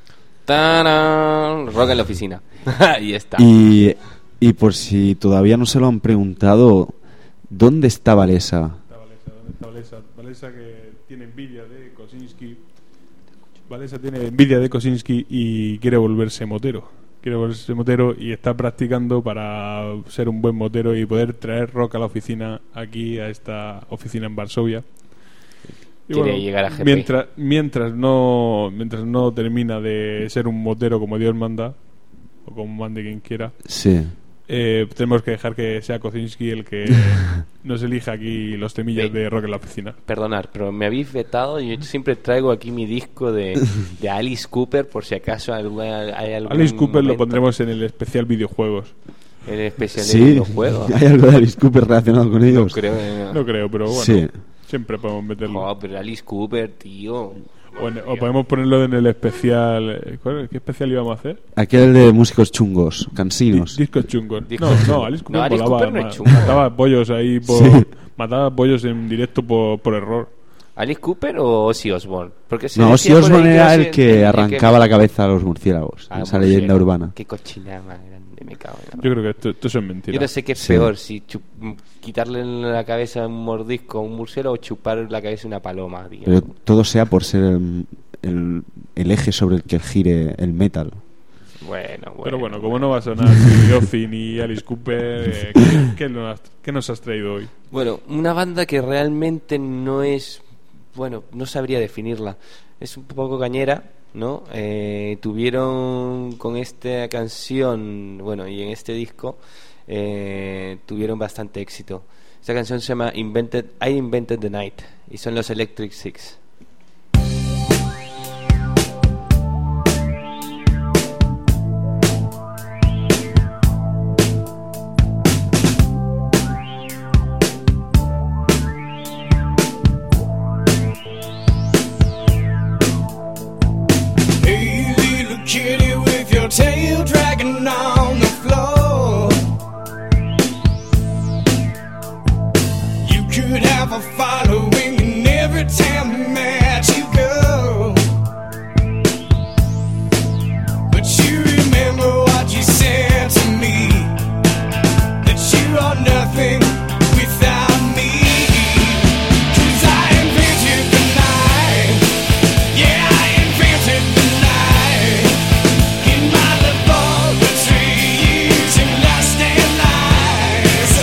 S2: ¡Tarán! Rock en la Oficina. Ahí está.
S1: Y, y por si todavía no se lo han preguntado, ¿dónde está Valesa?
S3: Está Valesa, ¿dónde está Valesa? Valesa que tiene envidia de Kosinski. Valesa tiene envidia de Kosinski y quiere volverse motero. Quiere volverse motero y está practicando para ser un buen motero y poder traer rock a la oficina, aquí a esta oficina en Varsovia. Y
S2: Quiere llegar a G P.
S3: mientras mientras no mientras no termina de ser un motero como Dios manda o como mande quien quiera,
S1: Sí.
S3: eh, tenemos que dejar que sea Kosinski el que nos elija aquí los temillas
S2: Sí.
S3: de rock en la oficina.
S2: Perdonar, pero me habéis vetado. Yo siempre traigo aquí mi disco de, de Alice Cooper por si acaso alguna, hay algún
S3: Alice Cooper lo
S2: momento.
S3: pondremos en el especial videojuegos.
S2: El especial de
S1: Sí,
S2: videojuegos.
S1: hay algo de Alice Cooper relacionado con
S2: No
S1: ellos.
S2: creo. eh,
S3: No creo, pero bueno,
S1: Sí.
S3: siempre podemos meterlo.
S2: No, pero Alice Cooper, tío.
S3: O, en- o podemos ponerlo en el especial. eh, ¿cuál- ¿Qué especial íbamos a hacer?
S1: Aquel de músicos chungos, cansinos.
S3: Di- Discos chungos.
S2: Discos
S3: No,
S2: chungos.
S3: no, Alice Cooper
S2: No, Alice
S3: molaba,
S2: Cooper no es
S3: ma-
S2: chungo.
S3: mataba pollos ahí por.
S1: Sí.
S3: Mataba pollos en directo por, por error.
S2: ¿Alice Cooper o Ozzy Osbourne? Porque se
S1: No,
S2: decía
S1: Ozzy
S2: por ahí
S1: Osbourne
S2: que
S1: era
S2: Ozzy-
S1: el que
S2: el
S1: arrancaba la cabeza a los murciélagos.
S2: Ah,
S1: Esa
S2: murciélago.
S1: leyenda urbana.
S2: Qué cochinada más grande, me cago en la
S3: Yo creo que esto, esto eso es mentira.
S2: Yo no sé qué es
S1: Sí.
S2: peor, si chu- quitarle en la cabeza un mordisco a un murciélago o chupar la cabeza a una paloma, tío.
S1: Pero todo sea por ser el, el, el eje sobre el que gire el metal.
S2: Bueno, bueno.
S3: Pero bueno, como no va a sonar ni Ozzy ni Alice Cooper, eh, ¿qué, qué nos has, qué nos has traído hoy?
S2: Bueno, una banda que realmente no es... Bueno, no sabría definirla. Es un poco cañera, ¿no? Eh, tuvieron con esta canción, bueno, y en este disco, eh, tuvieron bastante éxito. Esta canción se llama Invented, I Invented the Night, y son los Electric Six.
S9: Hey, little kitty with your tail dragging on the floor. You could have a following in every town that you go. But you remember what you said to me, that you are nothing without me. 'Cause I invented the night. Yeah, I invented the night in my laboratory using lust and lies.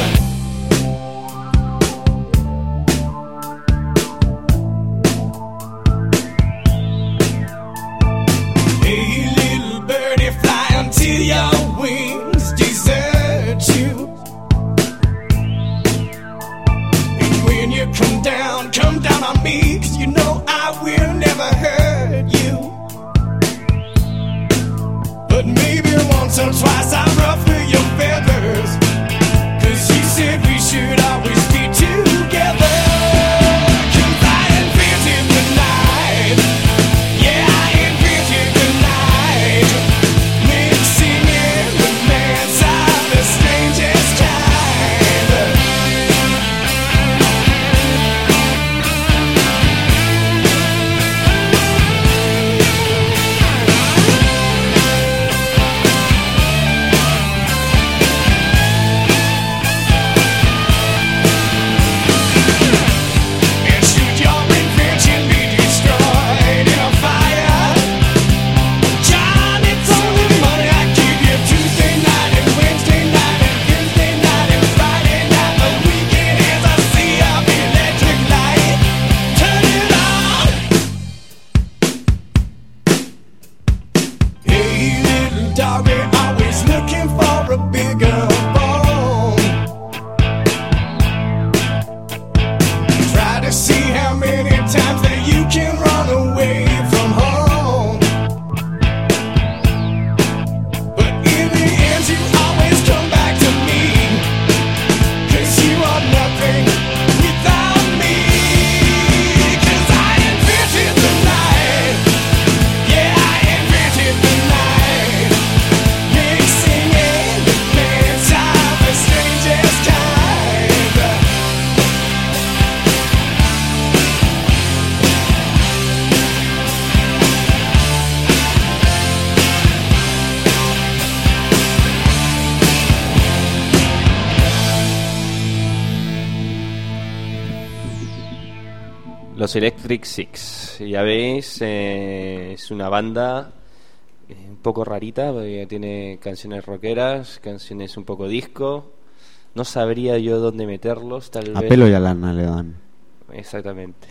S9: Hey, little birdie, fly until your wings desert you. And when you come down, come down on me, 'cause you know I will never hurt you. But maybe once or twice I'll ruffle your feathers, 'cause you said we should always be together. 'Cause I invented the night. Yeah, I invented the night. Mixing in romance of the strangest kind.
S2: Los Electric Six. Ya veis, eh, es una banda eh, un poco rarita, porque tiene canciones rockeras, canciones un poco disco. No sabría yo dónde meterlos, tal
S1: A
S2: vez.
S1: pelo y a lana le dan.
S2: Exactamente.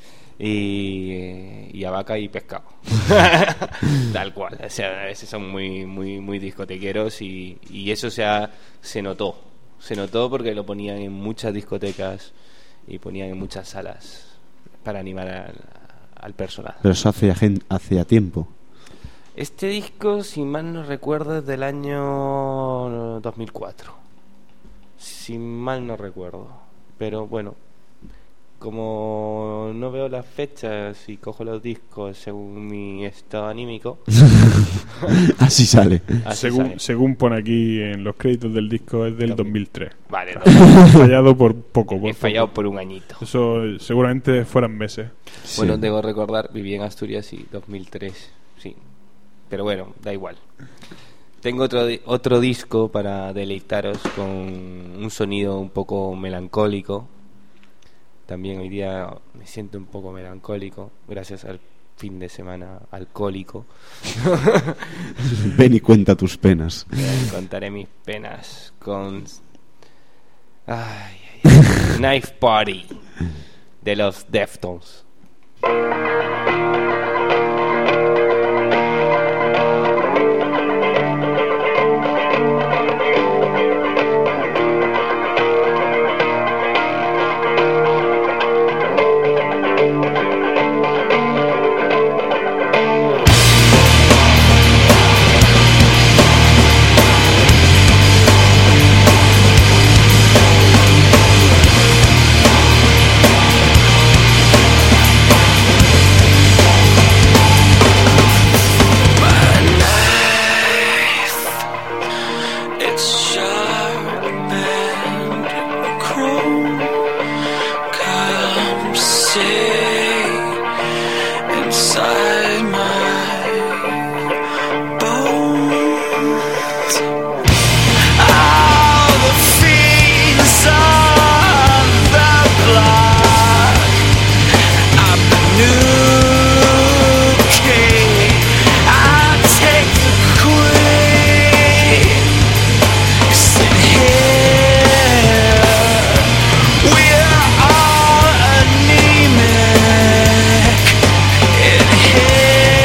S2: Y, y a vaca y pescado. Tal cual. O sea, a veces son muy muy muy discotequeros y, y eso se, ha, se notó. Se notó porque lo ponían en muchas discotecas y ponían en muchas salas para animar al, al personal.
S1: Pero eso hacía, gen- hacía tiempo.
S2: Este disco, si mal no recuerdo, es del año dos mil cuatro. Si mal no recuerdo. Pero bueno, como no veo las fechas y cojo los discos según mi estado anímico,
S1: Así sale.
S2: así
S3: Según,
S2: sale.
S3: según pone aquí en los créditos del disco, es del
S2: Dos
S3: dos
S2: mil.
S3: mil tres.
S2: Vale, no,
S3: He fallado por poco. Por
S2: he fallado
S3: poco.
S2: por un añito.
S3: Eso eh, seguramente fueran meses.
S2: Bueno,
S1: Sí.
S2: debo recordar, viví en Asturias y dos mil tres, sí. Pero bueno, da igual. Tengo otro, di- otro disco para deleitaros con un sonido un poco melancólico. También hoy día me siento un poco melancólico gracias al fin de semana alcohólico.
S1: Ven y cuenta tus penas.
S2: Contaré mis penas con ay, ay, ay. Knife Party de los Deftones.
S10: It's sharp and cruel. Come see inside my bones. All the fiends on the block. I'm the new king. I take the queen. Sit here, we're all anemic in here.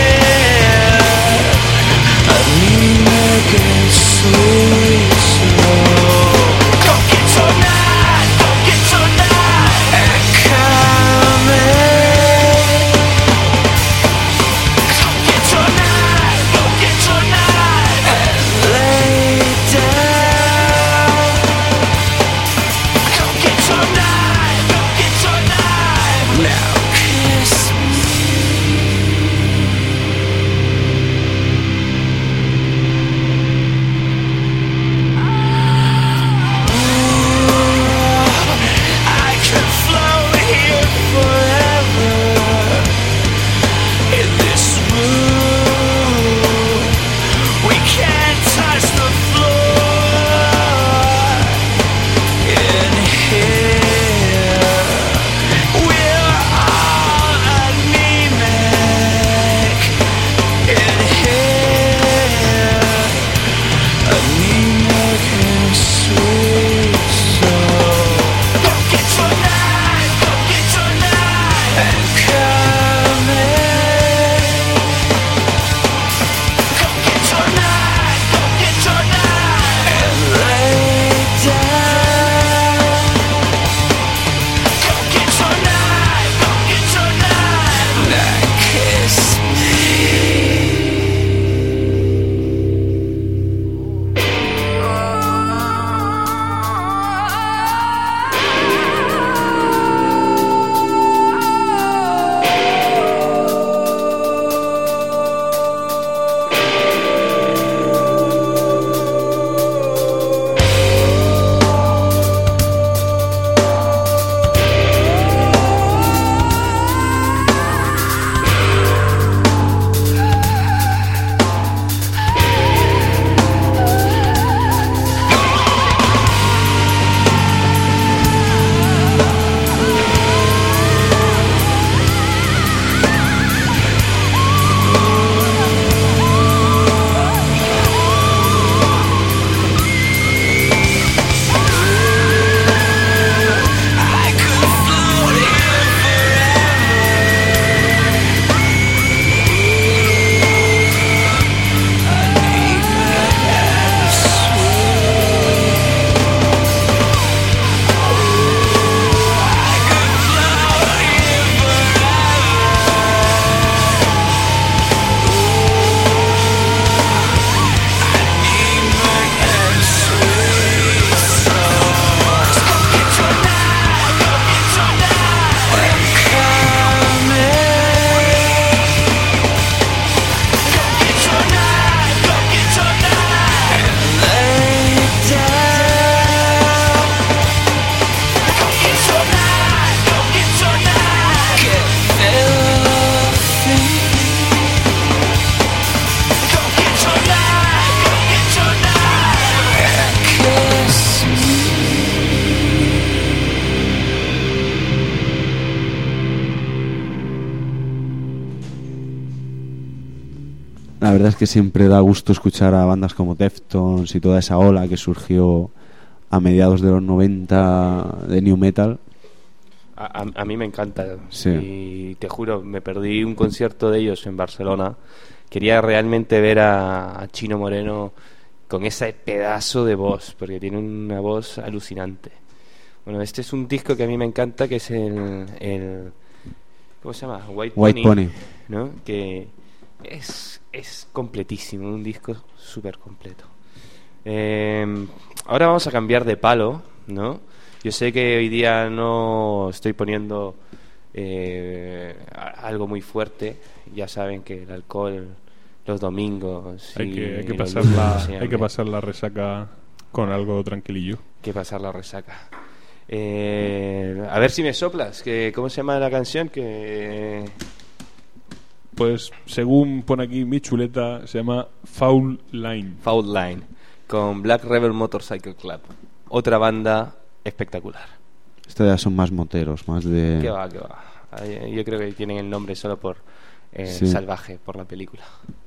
S1: La verdad es que siempre da gusto escuchar a bandas como Deftones y toda esa ola que surgió a mediados de los noventa de New Metal.
S2: A, a, a mí me encanta.
S1: Sí.
S2: Y te juro, me perdí un concierto de ellos en Barcelona. Quería realmente ver a, a Chino Moreno con ese pedazo de voz, porque tiene una voz alucinante. Bueno, este es un disco que a mí me encanta, que es el... el ¿cómo se llama? White,
S1: White
S2: Pony,
S1: Pony.
S2: ¿no? Que es, es completísimo, un disco súper completo. Eh, ahora vamos a cambiar de palo, ¿no? Yo sé que hoy día no estoy poniendo eh, algo muy fuerte. Ya saben que el alcohol los domingos
S3: Hay
S2: y
S3: que, hay que
S2: los
S3: pasar
S2: lunes
S3: la,
S2: siempre.
S3: hay que pasar la resaca con algo tranquilillo.
S2: Hay que pasar la resaca. Eh, a ver si me soplas. Que, ¿cómo se llama la canción? Que
S3: Pues según pone aquí mi chuleta, se llama Foul Line.
S2: Foul Line, con Black Rebel Motorcycle Club. Otra banda espectacular.
S1: Estos ya son más moteros, más de...
S2: Que va, que va. Ay, yo creo que tienen el nombre solo por eh,
S1: Sí.
S2: salvaje, por la película.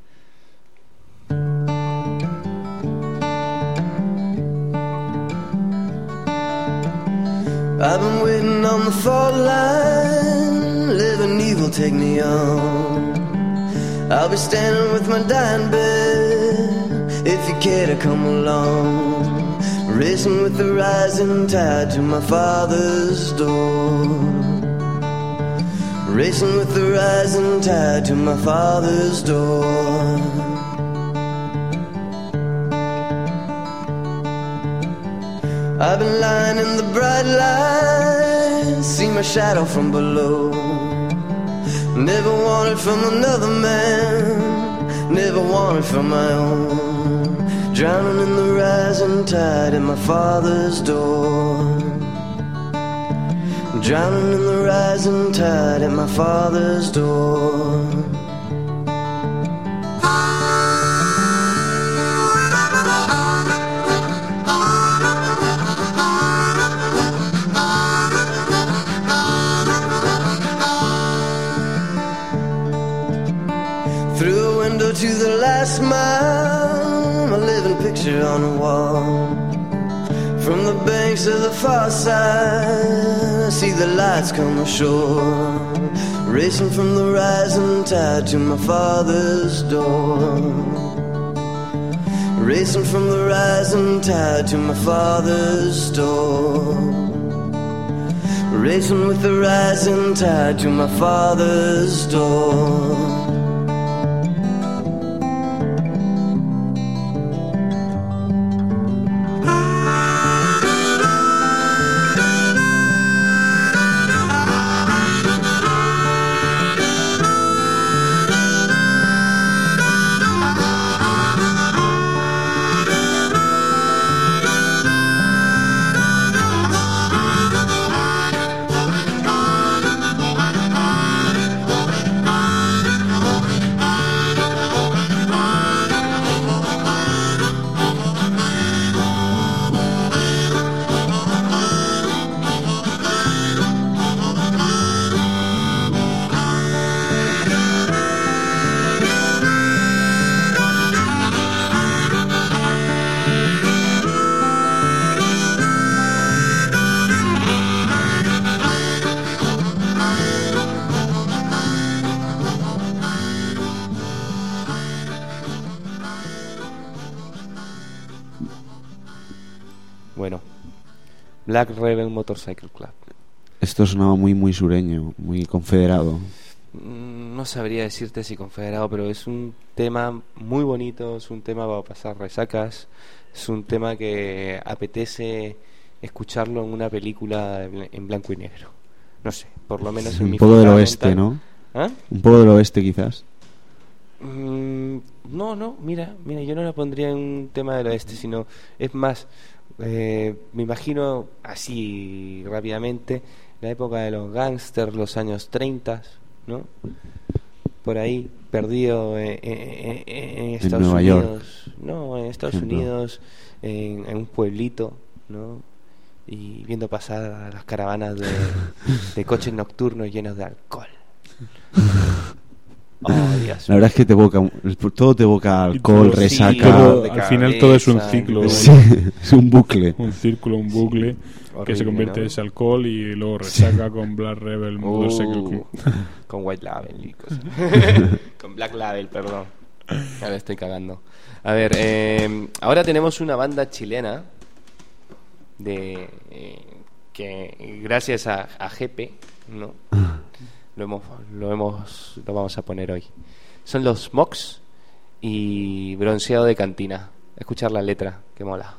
S10: I've been waiting on the fault line, living evil, take me on. I'll be standing with my dying bed, if you care to come along. Racing with the rising tide to my father's door. Racing with the rising tide to my father's door. I've been lying in the bright light, see my shadow from below. Never wanted from another man, never wanted from my own. Drowning in the rising tide at my father's door. Drowning in the rising tide at my father's door. Through a window to the last mile, a living picture on the wall. From the banks of the far side, I see the lights come ashore. Racing from the rising tide to my father's door. Racing from the rising tide to my father's door. Racing with the rising tide to my father's door.
S2: Bueno, Black Rebel Motorcycle Club.
S1: Esto sonaba muy, muy sureño, muy confederado.
S2: Mm, No sabría decirte si confederado, pero es un tema muy bonito, es un tema para pasar resacas, es un tema que apetece escucharlo en una película en blanco y negro. No sé, por lo menos en
S1: Un
S2: mi
S1: poco del
S2: forma
S1: oeste,
S2: mental.
S1: ¿no?
S2: ¿Ah?
S1: Un poco del oeste, quizás.
S2: Mm, no, no, mira, mira, yo no la pondría en un tema del oeste, sino es más, eh, me imagino así rápidamente la época de los gángsters, los años treinta, ¿no? Por ahí, perdido en, en- en Estados
S1: Nueva
S2: Unidos,
S1: York.
S2: no, en Estados
S1: Ejemplo.
S2: Unidos, en, en un pueblito, ¿no? Y viendo pasar a las caravanas de, de coches nocturnos llenos de alcohol. Oh, Dios
S1: La verdad es que te evoca, todo te evoca alcohol,
S3: todo-
S1: resaca.
S2: sí,
S3: Todo-
S2: de
S3: al final todo es un
S2: cabeza,
S3: ciclo.
S1: Sí, es un bucle.
S3: Un círculo, un bucle que se
S2: Horrible,
S3: convierte
S2: ¿no?
S3: en ese alcohol y luego resaca con Black Rebel, Modo
S2: Uh,
S3: Secret.
S2: con White Label y cosas. Con Black Label, perdón. Ahora estoy cagando. A ver, eh, ahora tenemos una banda chilena de eh, que gracias a, a Jepe, ¿no? Lo hemos, lo hemos, lo vamos a poner hoy. Son los Mox y Bronceado de Cantina. Escuchar la letra, que mola.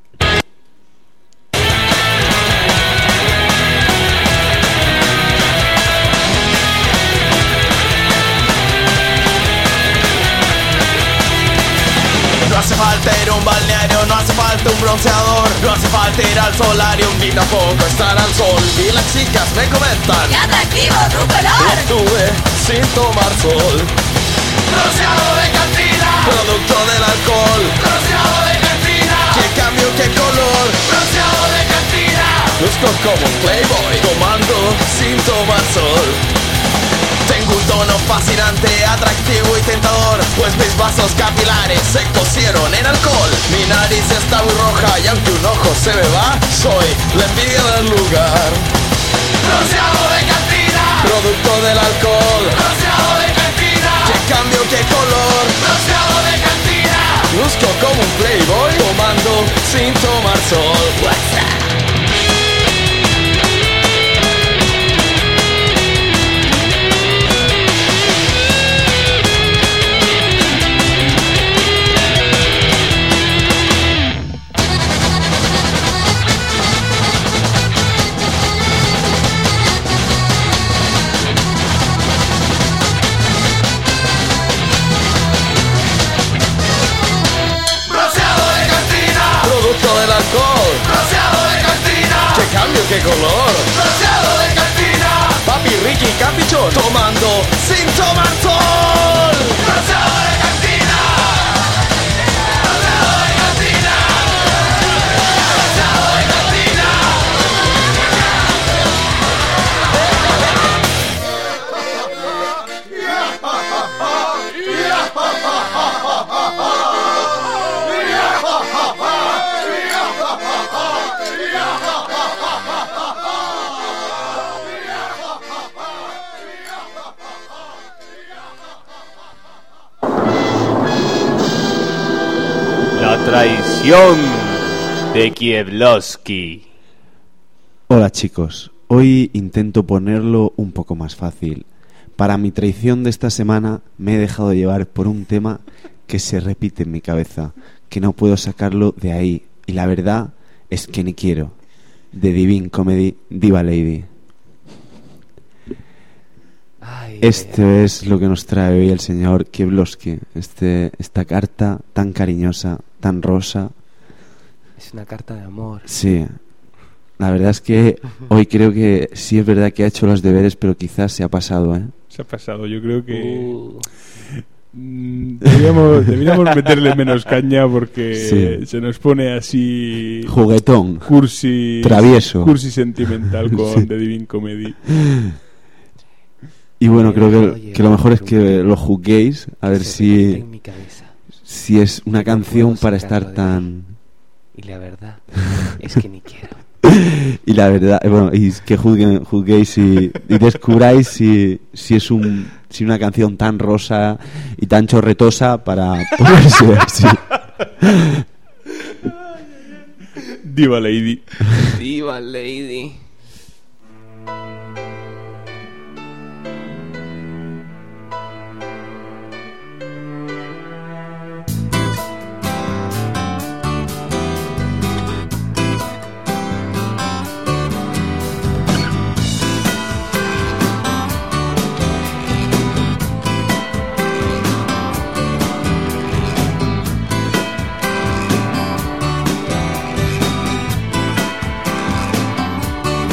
S10: No hace falta ir a un balneario, no hace falta un bronceador, no hace falta ir al solarium ni tampoco estar al sol. Y las chicas me comentan:
S5: ¡Qué atractivo tu color!
S10: estuve sin tomar sol. Bronceado de cantina, producto del alcohol. Bronceado de cantina, qué cambio, qué color. Bronceado de cantina, luzco como un playboy, tomando sin tomar sol. Tengo un tono fascinante, atractivo y tentador, pues mis vasos capilares se cocieron en alcohol. Mi nariz está muy roja y aunque un ojo se me va, soy la envidia del lugar. Bronceado de cantina, producto del alcohol. Bronceado de cantina, qué cambio, qué color. Bronceado de cantina, luzco como un playboy, tomando sin tomar sol. What's that? Del alcohol, bronceado de cantina, qué cambio, qué color, bronceado de cantina, papi Ricky Capichón, tomando sin tomar sol, bronceado de cantina, bronceado de cantina, bronceado de cantina.
S2: La traición de Kieblowski.
S1: Hola chicos, hoy intento ponerlo un poco más fácil. Para mi traición de esta semana me he dejado llevar por un tema que se repite en mi cabeza, que no puedo sacarlo de ahí, y la verdad es que ni quiero. The Divine Comedy, Diva Lady.
S2: Ay,
S1: Esto
S2: ay,
S1: es lo que nos trae hoy el señor Kieblowski, este, esta carta tan cariñosa, tan rosa.
S2: es una carta de amor.
S1: Sí, la verdad es que hoy creo que sí es verdad que ha hecho los deberes, pero quizás se ha pasado, ¿eh?
S3: Se ha pasado, yo creo que
S2: Uh,
S3: mm, deberíamos, deberíamos meterle menos caña porque
S1: Sí.
S3: se nos pone así
S1: Juguetón,
S3: cursi,
S1: travieso.
S3: cursi sentimental con
S1: Sí.
S3: The Divine Comedy.
S1: Y bueno, creo
S2: Oye,
S1: que, que lo mejor es que lo juzguéis, a ver
S2: se repite
S1: si,
S2: en mi cabeza.
S1: si es una
S2: No
S1: canción
S2: puedo
S1: para
S2: sacarlo
S1: estar
S2: de
S1: tan...
S2: Y la verdad es que ni quiero.
S1: Y la verdad, eh, bueno, y que juzguen, juzguéis y, y descubráis si, si es un si una canción tan rosa y tan chorretosa para ponerse así.
S3: Diva Lady.
S2: Diva Lady.
S10: Bronceado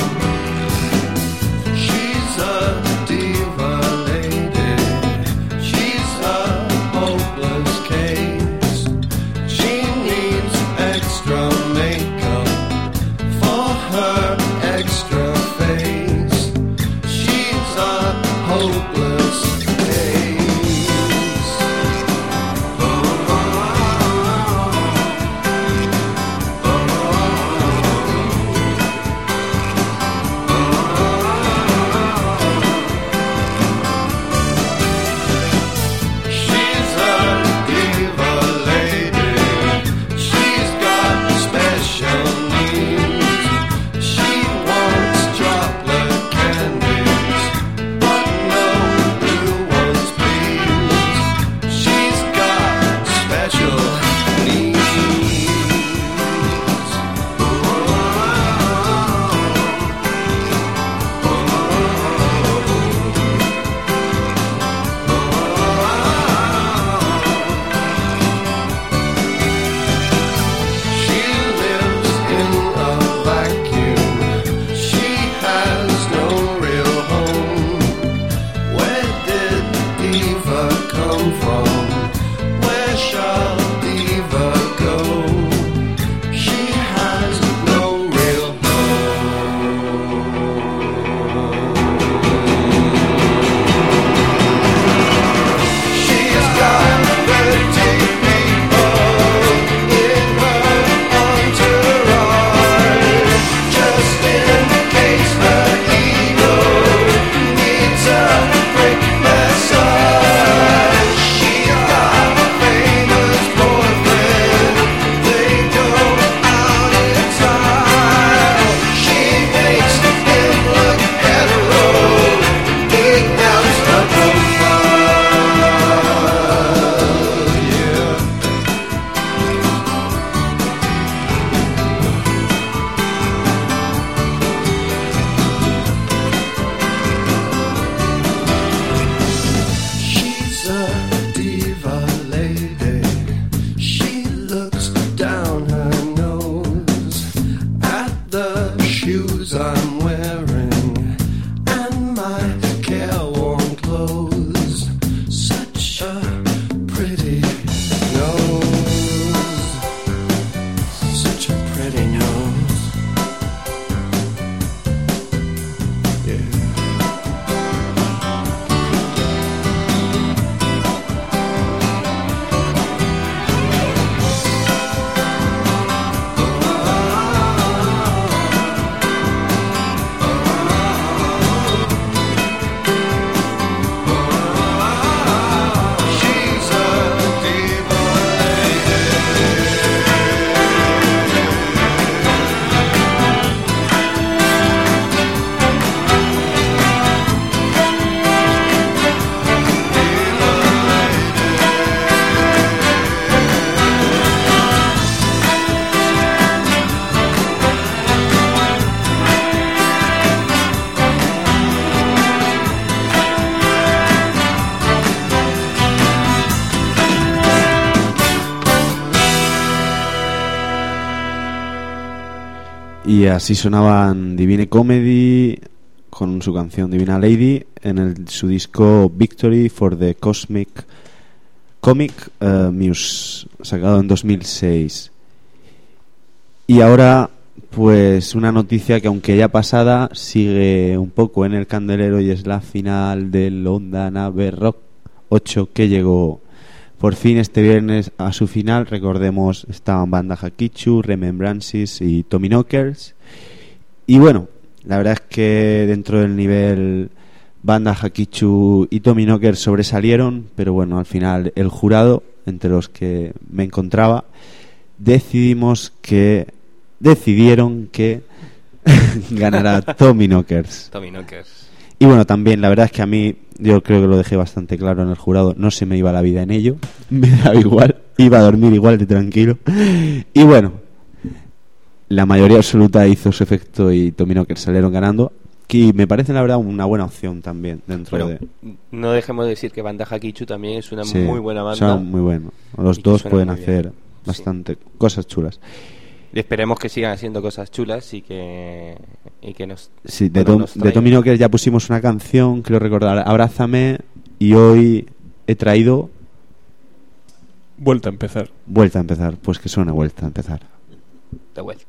S1: Y así sonaban Divine Comedy con su canción Divina Lady en el, su disco Victory for the Cosmic Comic uh, Muse, sacado en dos mil seis. Y ahora, pues una noticia que aunque ya pasada, sigue un poco en el candelero, y es la final del Onda Nave Rock ocho, que llegó por fin este viernes a su final. Recordemos, estaban Banda Hakichu, Remembrances y Tommy Knockers. Y bueno, la verdad es que dentro del nivel Banda Hakichu y Tommy Knockers sobresalieron, pero bueno, al final el jurado, entre los que me encontraba, decidimos que decidieron que ganará Tommy Knockers.
S2: Tommy Knockers.
S1: Y bueno, también la verdad es que a mí, yo creo que lo dejé bastante claro en el jurado, no se me iba la vida en ello, me daba igual, iba a dormir igual de tranquilo. Y bueno, la mayoría absoluta hizo su efecto y Tommy Knockers salieron ganando, que me parece la verdad una buena opción también dentro
S2: Bueno,
S1: de...
S2: no dejemos de decir que Banda Hakichu también es una
S1: Sí,
S2: muy buena banda.
S1: son muy buenos, los
S2: y que
S1: dos
S2: suena
S1: pueden
S2: muy
S1: hacer
S2: bien.
S1: bastante sí. cosas chulas.
S2: Y esperemos que sigan haciendo cosas chulas y que y que nos
S1: Sí, de,
S2: bueno,
S1: Tom,
S2: nos
S1: de
S2: traigan.
S1: Tommy Knockers ya pusimos una canción, quiero recordar, Abrázame, y hoy he traído
S3: Vuelta a empezar.
S1: Vuelta a empezar, pues que suena Vuelta a empezar.
S2: De vuelta.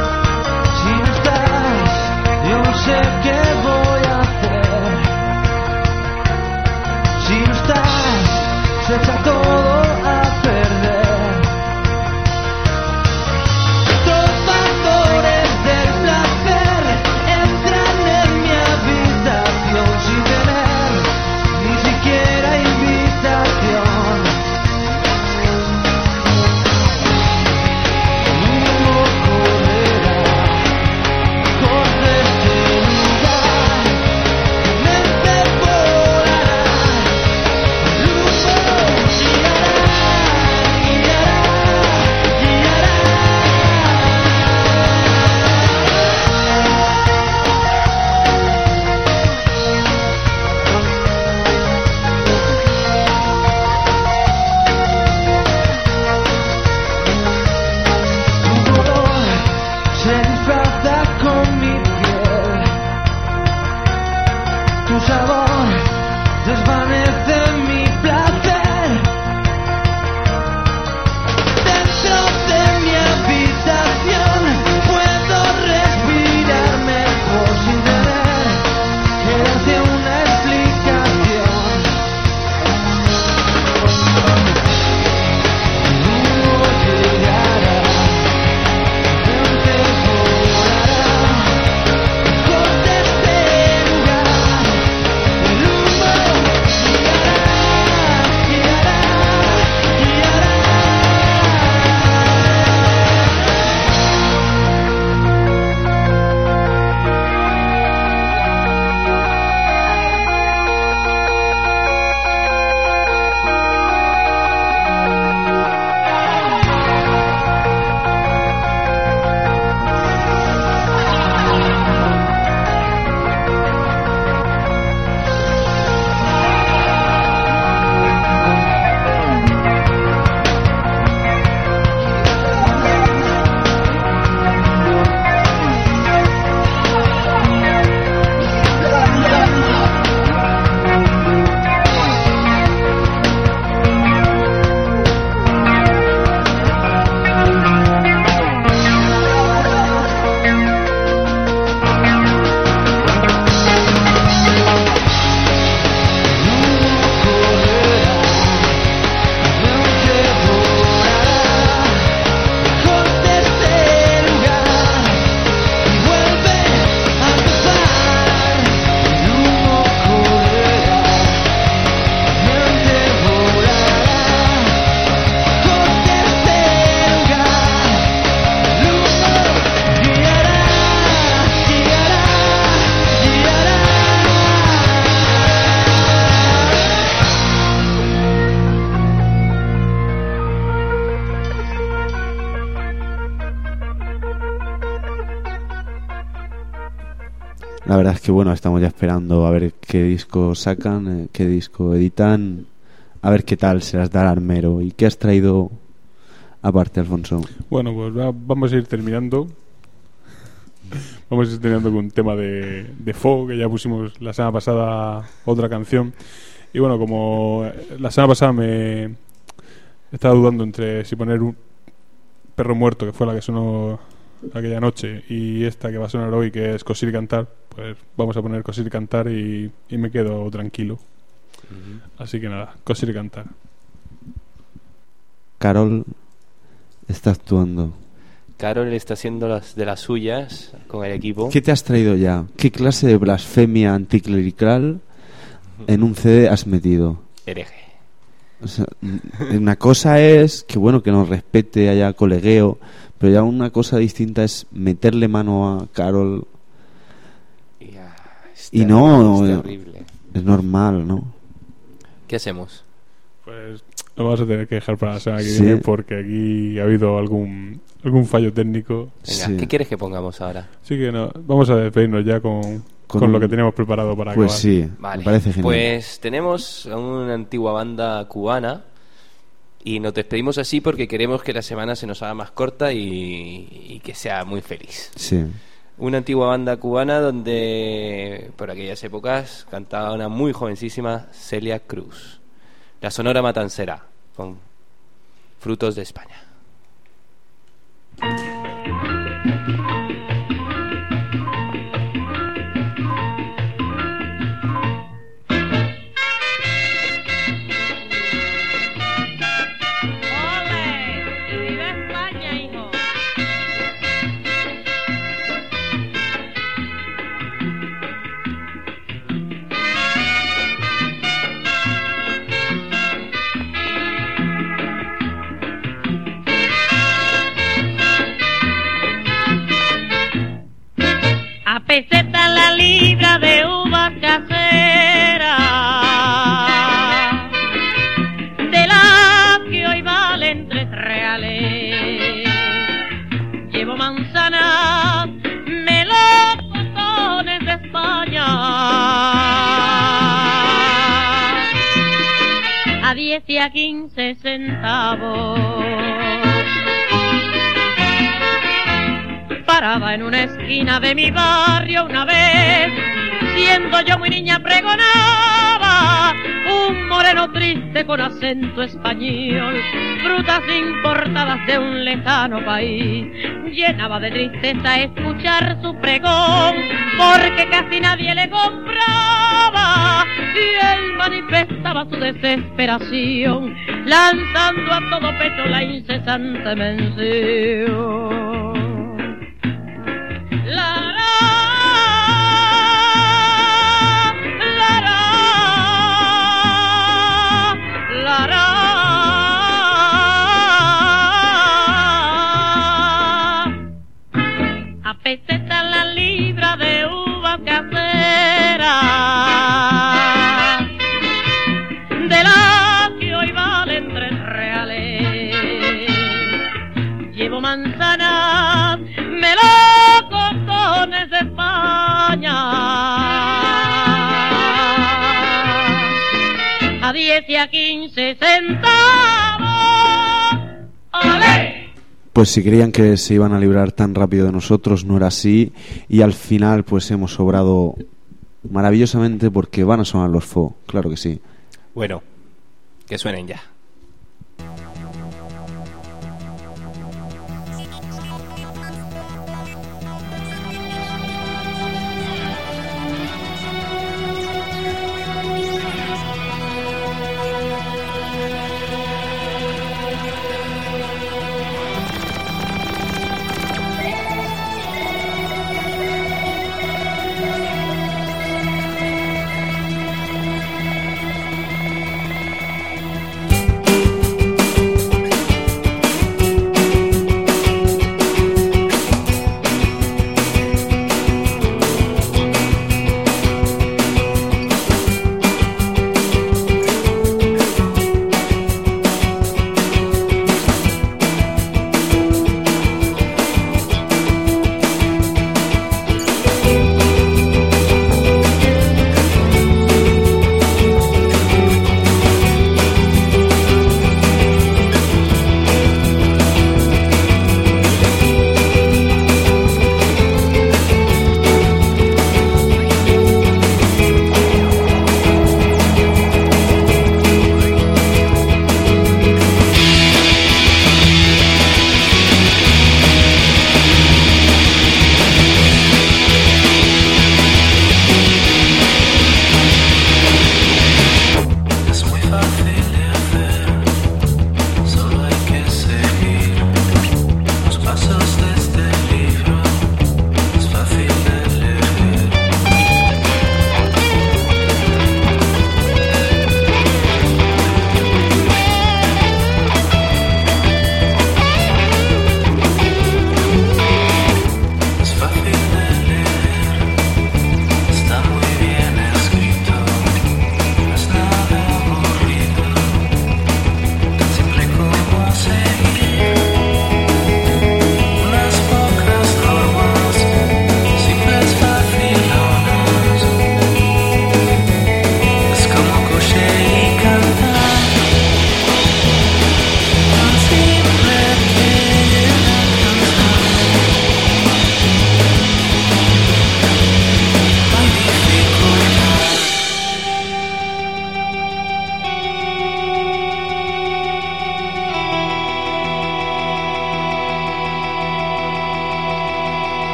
S4: Si no estás, yo no sé qué voy a hacer.
S1: La verdad es que bueno, estamos ya esperando a ver qué disco sacan, eh, qué disco editan, a ver qué tal se las da el armero. ¿Y qué has traído aparte, Alfonso?
S3: Bueno, pues va- vamos a ir terminando. Vamos a ir terminando con un tema de, de Fo, que ya pusimos la semana pasada otra canción. Y bueno, como la semana pasada me estaba dudando entre si poner un Perro Muerto, que fue la que sonó aquella noche, y esta que va a sonar hoy, que es Coser y Cantar, pues vamos a poner Coser y Cantar y, y me quedo tranquilo. Uh-huh. Así que nada, Coser y Cantar.
S1: Carol está actuando.
S2: Carol está haciendo las de las suyas con el equipo.
S1: ¿Qué te has traído ya? ¿Qué clase de blasfemia anticlerical en un C D has metido?
S2: Hereje.
S1: O sea, una cosa es que bueno, que nos respete, haya colegueo, pero ya una cosa distinta es meterle mano a Carol.
S2: Ya, es
S1: Y
S2: terrible,
S1: no,
S2: es terrible.
S1: Es normal, ¿no?
S2: ¿Qué hacemos?
S3: Pues lo vamos a tener que dejar para la semana que
S1: Sí.
S3: viene, porque aquí ha habido algún algún fallo técnico.
S2: Venga,
S1: Sí.
S2: ¿qué quieres que pongamos ahora?
S3: Así que no, vamos a despedirnos ya con,
S1: Con
S3: con lo
S1: un-
S3: que teníamos preparado para
S1: Pues
S3: acabar.
S1: sí,
S2: Vale,
S1: me parece genial.
S2: pues tenemos a una antigua banda cubana y nos despedimos así porque queremos que la semana se nos haga más corta y, y que sea muy feliz.
S1: Sí.
S2: Una antigua banda cubana donde por aquellas épocas cantaba una muy jovencísima Celia Cruz. La Sonora Matancera, con Frutos de España.
S11: ¡Ole! ¡Viva España, hijo! A peseta la libra de uvas caseras, de las que hoy valen tres reales. Llevo manzanas, melocotones de España, a diez y a quince centavos. Paraba en una esquina de mi barrio una vez, siendo yo muy niña pregonaba un moreno triste con acento español, frutas importadas de un lejano país. Llenaba de tristeza escuchar su pregón, porque casi nadie le compraba, y él manifestaba su desesperación, lanzando a todo pecho la incesante mención. La la, la la, la la. A peseta la libra de uva casera, de la que hoy valen tres reales. Llevo manzanas, melocotones de España, a diez y a quince centavos. ¡Olé!
S1: Pues si creían que se iban a librar tan rápido de nosotros, no era así, y al final pues hemos sobrado maravillosamente porque van a sonar los Fo, claro que sí.
S2: Bueno, que suenen ya.